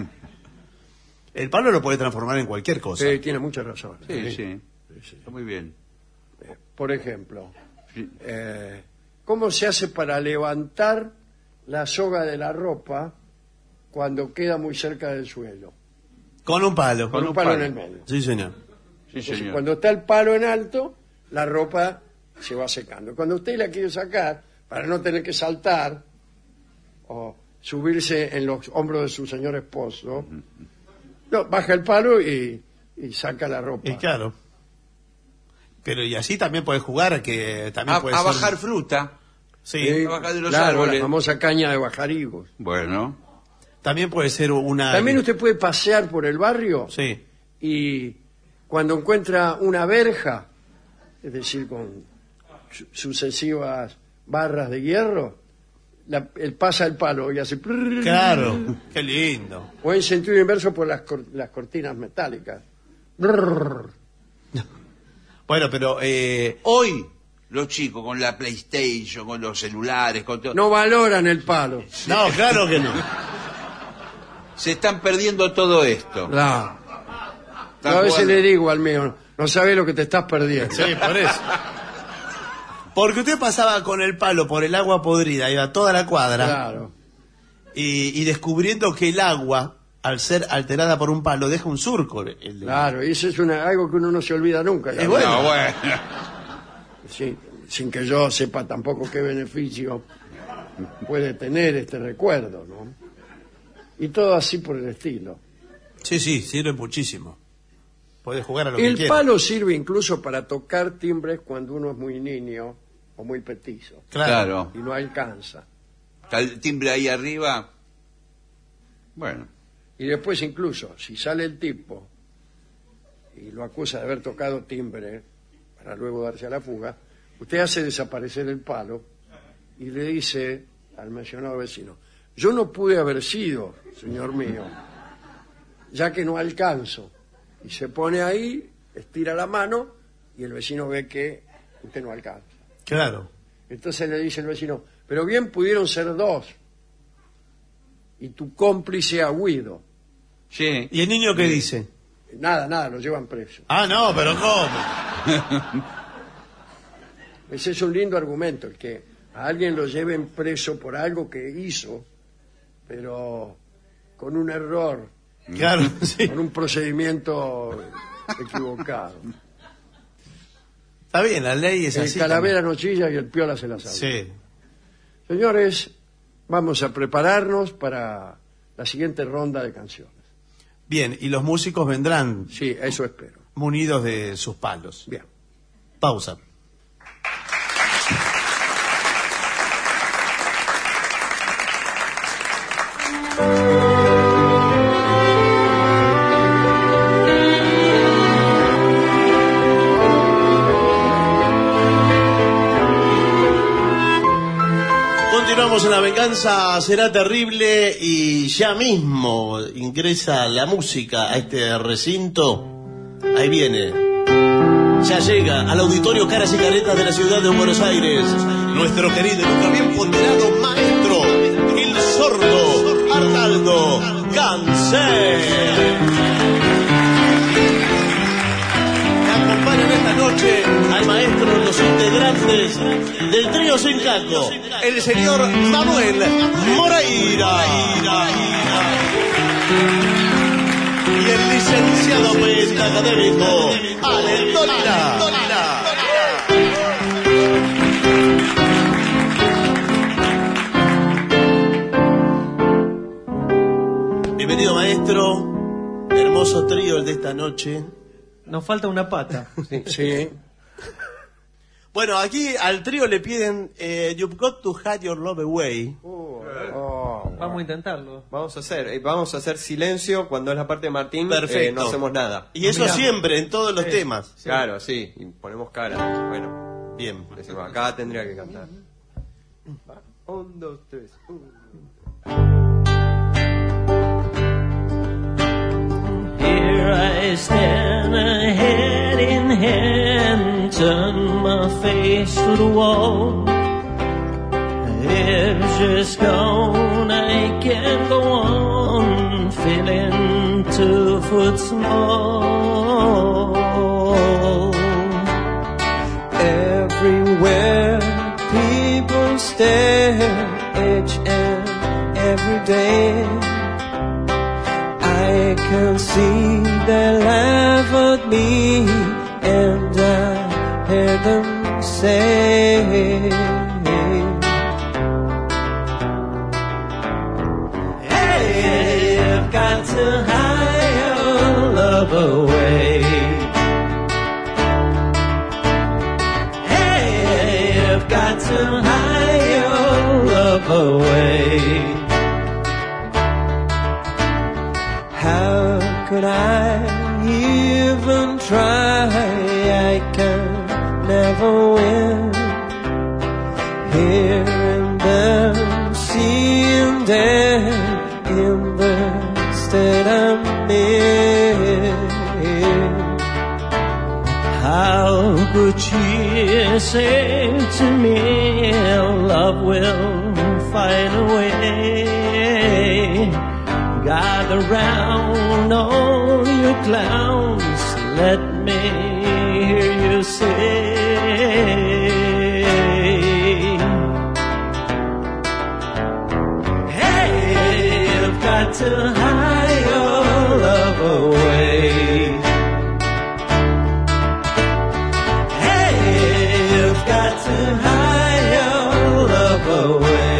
El palo lo puede transformar en cualquier cosa. Sí, tiene mucha razón. Sí, sí. Está muy bien. Por ejemplo, Sí. ¿cómo se hace para levantar la soga de la ropa cuando queda muy cerca del suelo? Con un palo. Con un palo en el medio. Sí, señor. Sí, Entonces, señor. cuando está el palo en alto, la ropa se va secando. Cuando usted la quiere sacar, para no tener que saltar o subirse en los hombros de su señor esposo, no, baja el palo y saca la ropa. Y claro. Pero y así también puede jugar, que también A puede ser... bajar fruta. Sí, Sí, baja de los claro, árboles. la famosa caña de bajar higos. Bueno, también puede ser una... También usted puede pasear por el barrio Sí. y cuando encuentra una verja, es decir, con sucesivas barras de hierro, él pasa el palo y hace... prrrr. Claro, qué lindo. O en sentido inverso por las cortinas metálicas. Brrr. Bueno, pero... Hoy, los chicos con la PlayStation, con los celulares, con todo, No valoran el palo. No, claro que no. se están perdiendo todo esto. Claro. Están Yo a veces jugando- le digo al mío, no sabes lo que te estás perdiendo. Sí, por eso. Porque usted pasaba con el palo por el agua podrida, iba toda la cuadra, Claro. y descubriendo que el agua, al ser alterada por un palo, deja un surco. Claro, y eso es algo que uno no se olvida nunca. Es bueno. No, bueno. Sí, sin que yo sepa tampoco qué beneficio puede tener este recuerdo, ¿no? Y todo así por el estilo. Sí, sirve muchísimo. Puedes jugar a lo que El quieras. palo sirve incluso para tocar timbres cuando uno es muy niño o muy petizo Claro. y no alcanza. Está el timbre ahí arriba. Bueno. Y después incluso, si sale el tipo y lo acusa de haber tocado timbre para luego darse a la fuga, usted hace desaparecer el palo y le dice al mencionado vecino: yo no pude haber sido, señor mío, ya que no alcanzo. Y se pone ahí, estira la mano y el vecino ve que usted no alcanza. Claro. Entonces le dice el vecino: pero bien pudieron ser dos y tu cómplice ha huido. Sí. ¿Y el niño qué dice? Nada, lo llevan preso. Ah, no, pero ¿cómo? Ese es un lindo argumento, el que a alguien lo lleven preso por algo que hizo, pero con un error, Claro, sí. con un procedimiento equivocado. Está bien, la ley es El así. calavera no chilla y el piola se la sabe. Sí. Señores, vamos a prepararnos para la siguiente ronda de canciones. Bien, y los músicos vendrán Sí, eso espero. munidos de sus palos. Bien. Pausa. Continuamos en La Venganza Será Terrible y ya mismo ingresa la música a este recinto. Ahí viene. Ya llega al Auditorio Caras y Caretas de la ciudad de Buenos Aires nuestro querido, nuestro bien ponderado maestro, el sordo Arnaldo Gansé. Que acompañan esta noche al maestro, los integrantes del trío Sencaco, el señor Manuel Moreira y el licenciado poeta académico Ale Dolina. Bienvenido, maestro. Hermoso trío el de esta noche. Nos falta una pata. Sí. Bueno, aquí al trío le piden You've Got to Hide Your Love Away. Vamos a intentarlo. Vamos a hacer silencio cuando es la parte de Martín. Perfecto. No hacemos nada. Y eso siempre, en todos los temas. Claro, sí. Y ponemos cara. Bueno, Bien. decimos, acá tendría que cantar. 1, 2, 3. Here I stand, head in hand, turn my face to the wall. It's just gone, I can't go on, feeling 2 foot small. Everywhere people stare, each and every day. I can see they laugh at me, and I hear them say, Hey, I've got to hide your love away. Hey, I've got to hide your love away. how could I even try? I can never win. Here and there, seeing there in the state I'm in. How could she say to me, love will find a way? Gather round all you clowns, let me hear you say. Hey, I've got to hide your love away. Hey, I've got to hide your love away.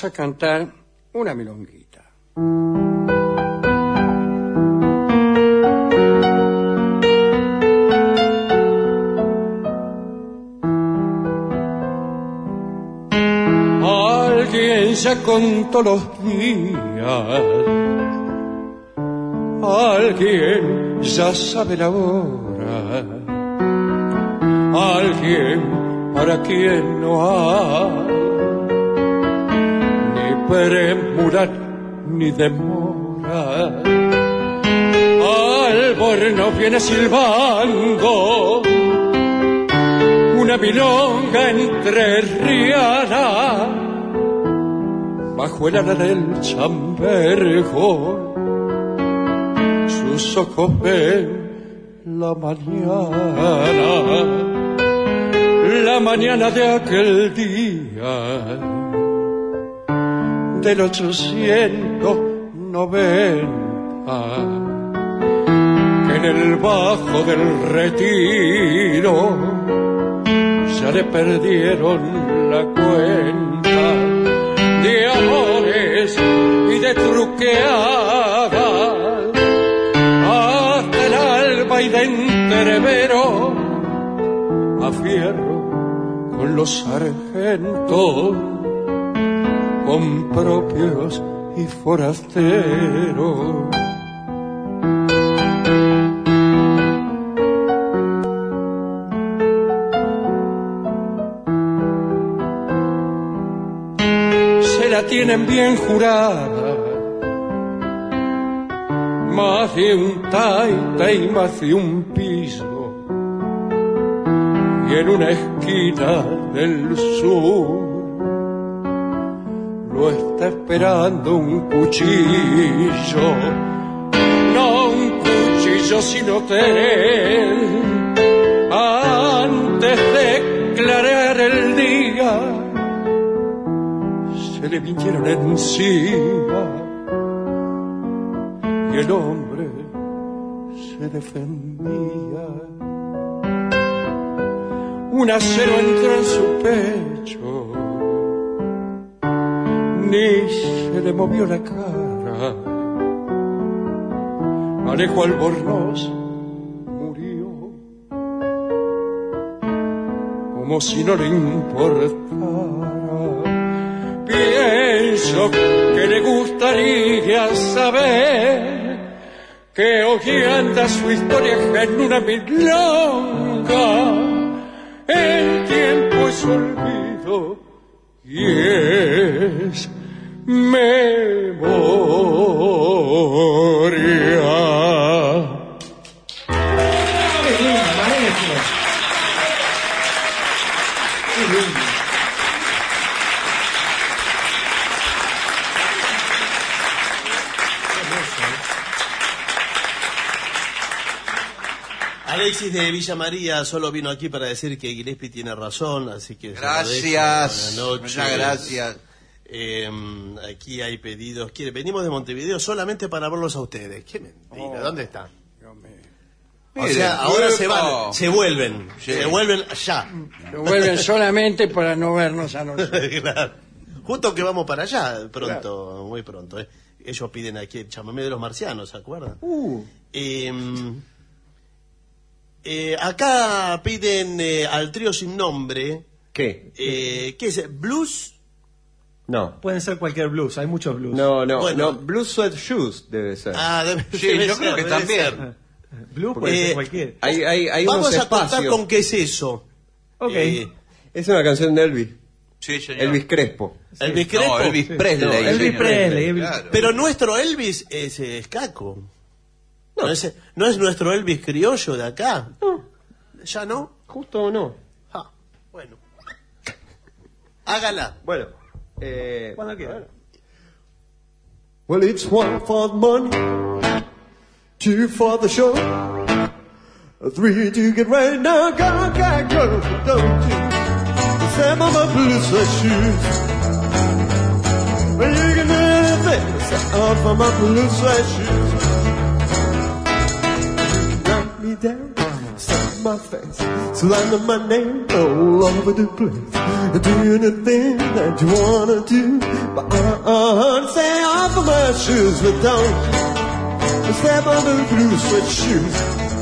vamos a cantar una milonguita. Alguien ya contó los días, alguien ya sabe la hora, alguien para quien no hay ni premura ni demora. Albornoz viene silbando una milonga entrerriana bajo el ala del chambergo. Sus ojos ven la mañana de aquel día del 890, que en el bajo del Retiro ya le perdieron la cuenta de amores y de truqueadas, hasta el alba y de entrevero a fierro con los sargentos, con propios y forasteros. La tienen bien jurada, más de un taita y más de un piso, y en una esquina del sur lo está esperando un cuchillo, no un cuchillo sino tren, antes de clarear el día se le vinieron encima y el hombre se defendía. Un acero entró en su pecho, ni se le movió la cara. Alejo Albornoz murió como si no le importara. Pienso que le gustaría saber que hoy anda su historia en una milonga. El tiempo es olvido y es memoria. ¡Qué lindo, maestro! ¡Qué lindo! Alexis de Villa María solo vino aquí para decir que Gillespie tiene razón, así que... Gracias. Buenas noches. Muchas gracias. Aquí hay pedidos. Venimos de Montevideo solamente para verlos a ustedes. Qué mentira. ¿Dónde están? O sea, ahora se van, se vuelven ya. Se vuelven solamente para no vernos a nosotros. Claro. Justo que vamos para allá pronto, claro. Muy pronto. Ellos piden aquí el chamamé de los marcianos, ¿se acuerdan? Acá piden al trío sin nombre. ¿Qué? ¿Qué es? ¿Blues? No. Pueden ser cualquier blues, hay muchos blues. No, Bueno. Blue Sweat Shoes debe ser. Debe yo ser, creo que debe también. ser. Blues puede ser cualquier. Hay Vamos unos a contar espacios. con qué es eso. Ok. Es una canción de Elvis. Sí, señor. Elvis Crespo. Elvis Crespo. No, Elvis Presley. No, Elvis Presley. Claro. Pero nuestro Elvis es Caco. No es nuestro Elvis criollo de acá. No, ¿Ya no? justo no. Bueno. Hágala. Bueno. Cuando quiera. Well, it's one for the money, two for the show, three to get right now. Go, go, go, don't you? Some of my blue sweat shoes. Well, you can do anything out for my blue sweat shoes. Knock me down, set my face, slander my name all over the place. Do anything that you wanna do, but stay off of my shoes, but don't step on the blue suede shoes.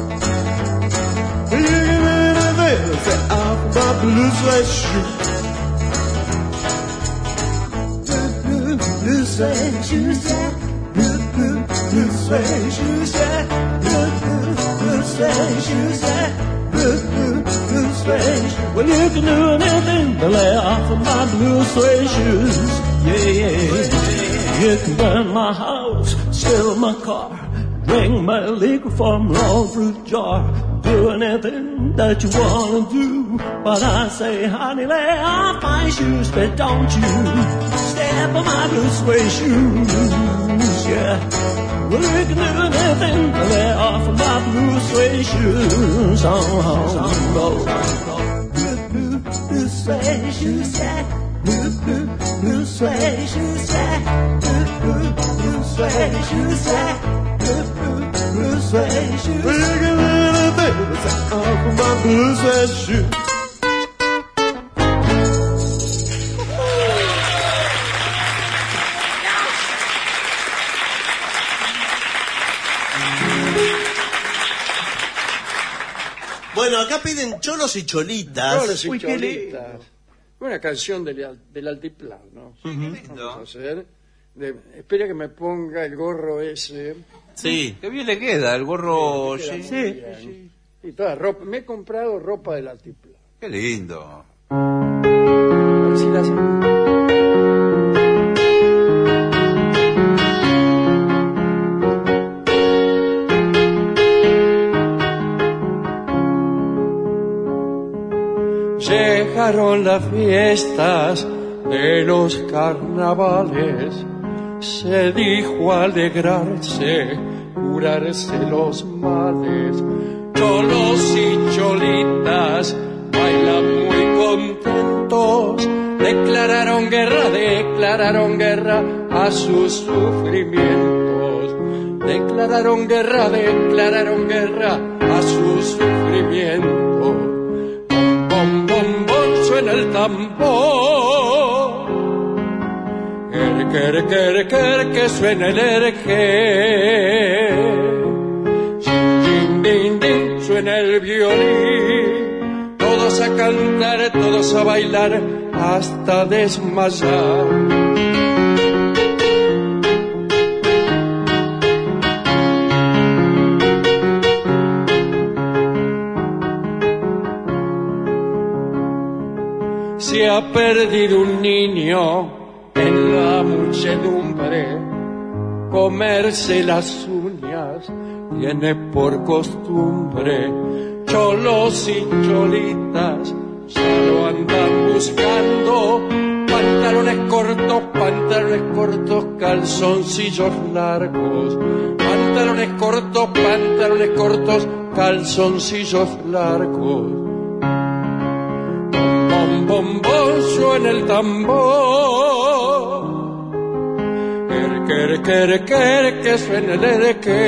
Stay off of my blue suede shoes. Blue suede shoes, blue suede shoes, blue suede shoes, blue suede shoes. Well, you can do anything to lay off of my blue suede shoes. Yeah. You can burn my house, steal my car, drink my liquor from raw fruit jar. Do anything that you wanna do, but I say, honey, lay off my shoes, but don't you step on my blue suede shoes, yeah. Well, you can do anything to lay off of my blue suede shoes, blue suede shoes, yeah. Blue suede shoes, yeah. Blue suede shoes, yeah. Blue suede shoes. We're gonna baby, off of my blue suede shoes. Bueno, acá piden cholos y cholitas. Cholos y Uy, qué cholitas. Una canción del altiplano, ¿no? Vamos a hacer. Espera que me ponga el gorro ese. Sí. Qué bien le queda el gorro. Queda muy Sí. bien. Y toda ropa. Me he comprado ropa del altiplano. Qué lindo. A ver si la hacen. Llegaron las fiestas de los carnavales, se dijo alegrarse, curarse los males. Cholos y cholitas bailan muy contentos, declararon guerra a sus sufrimientos. Declararon guerra a sus sufrimientos. Bom, bom, bom, suena el tambor. Que suena el erque. Din, din, din, suena el violín. Todos a cantar, todos a bailar, hasta desmayar. Se ha perdido un niño en la muchedumbre, comerse las uñas tiene por costumbre. Cholos y cholitas ya lo andan buscando, pantalones cortos, calzoncillos largos. Pantalones cortos, calzoncillos largos. Bom, bom, bom, suena el tambor. Que suena el erque.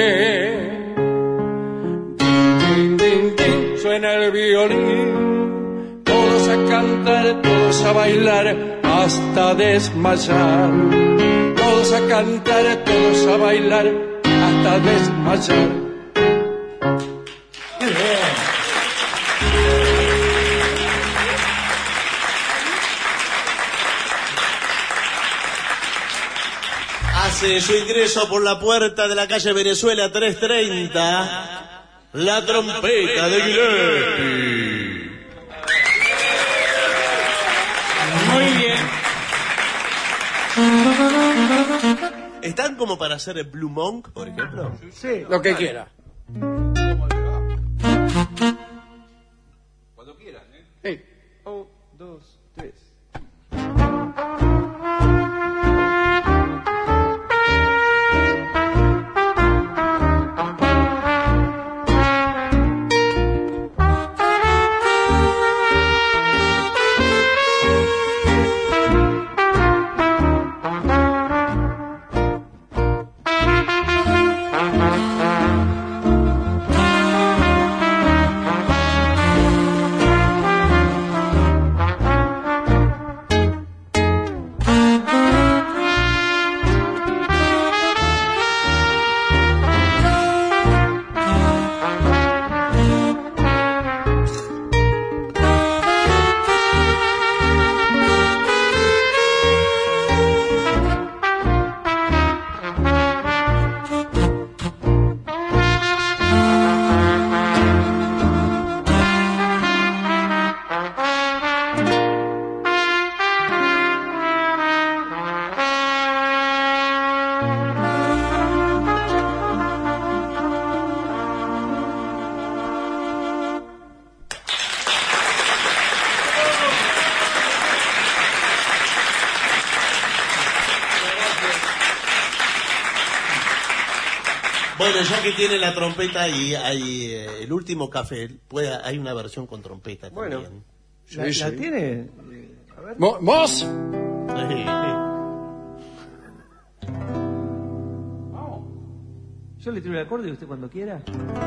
Din, din, din, suena el violín. Todos a cantar, todos a bailar, hasta desmayar. Todos a cantar, todos a bailar, hasta desmayar. Hace su ingreso por la puerta de la calle Venezuela 330, la trompeta de Gillespie. Muy bien. ¿Están como para hacer el Blue Monk, por ejemplo? Sí. Lo que quiera. Cuando quieran, ¿eh? Hey. 1, 2, 3. Bueno, ya que tiene la trompeta ahí, hay el último café, hay una versión con trompeta Bueno. también. ¿La tiene? A ver. ¿Vos? Sí. Yo le tiro el acorde y usted cuando quiera.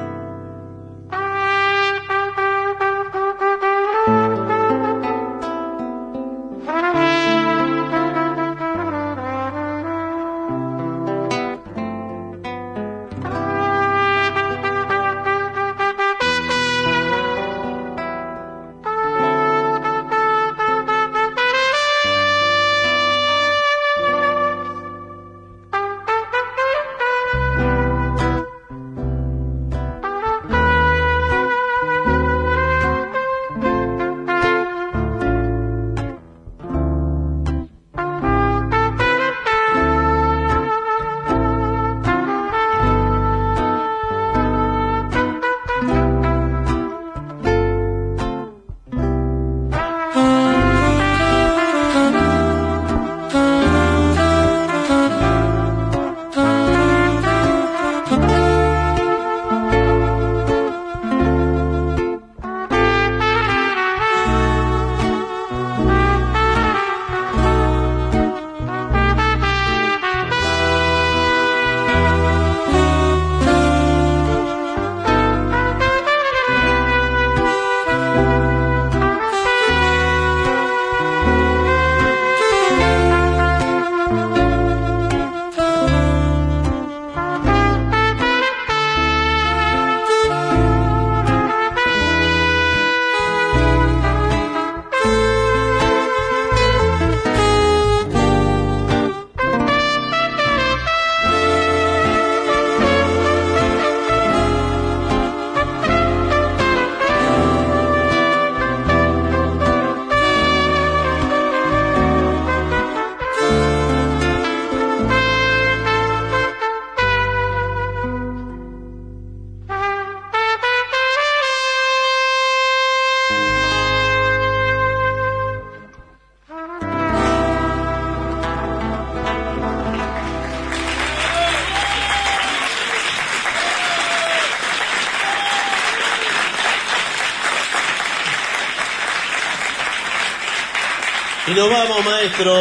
Y nos vamos, maestro.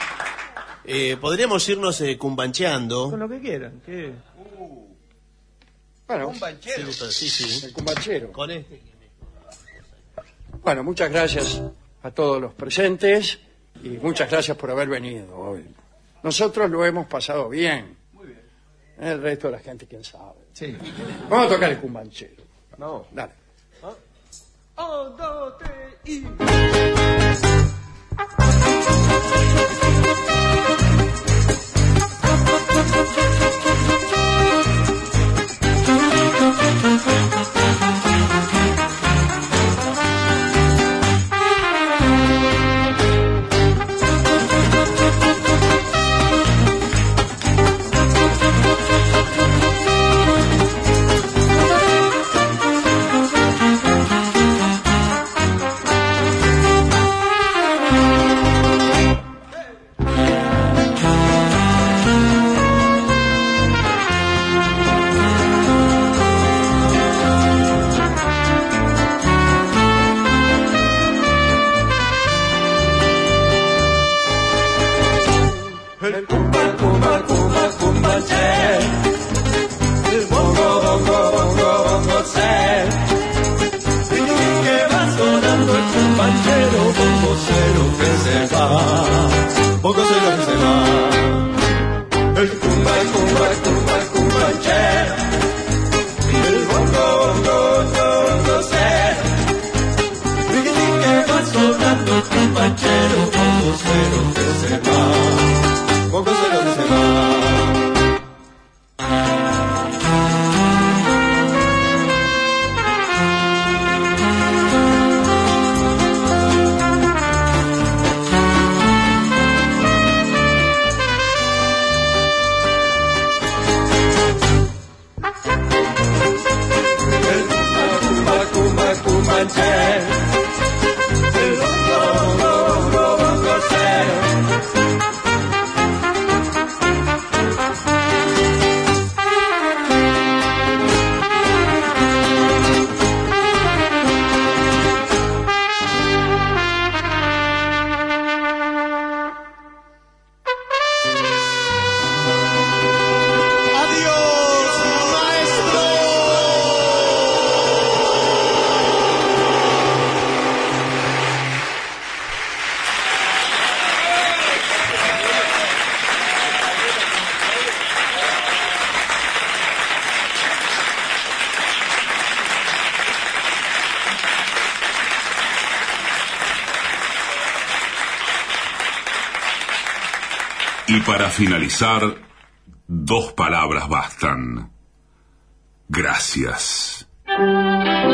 Podríamos irnos cumbancheando. Con lo que quieran. ¿Qué? Bueno, Sí, sí. el cumbanchero. Con este. Bueno, muchas gracias a todos los presentes y muchas gracias por haber venido hoy. Nosotros lo hemos pasado bien. Muy bien. El resto de la gente, quién sabe. Sí. Vamos a tocar el cumbanchero. No. Dale. 1, 2, 3 y... Y para finalizar, 2 palabras bastan. Gracias.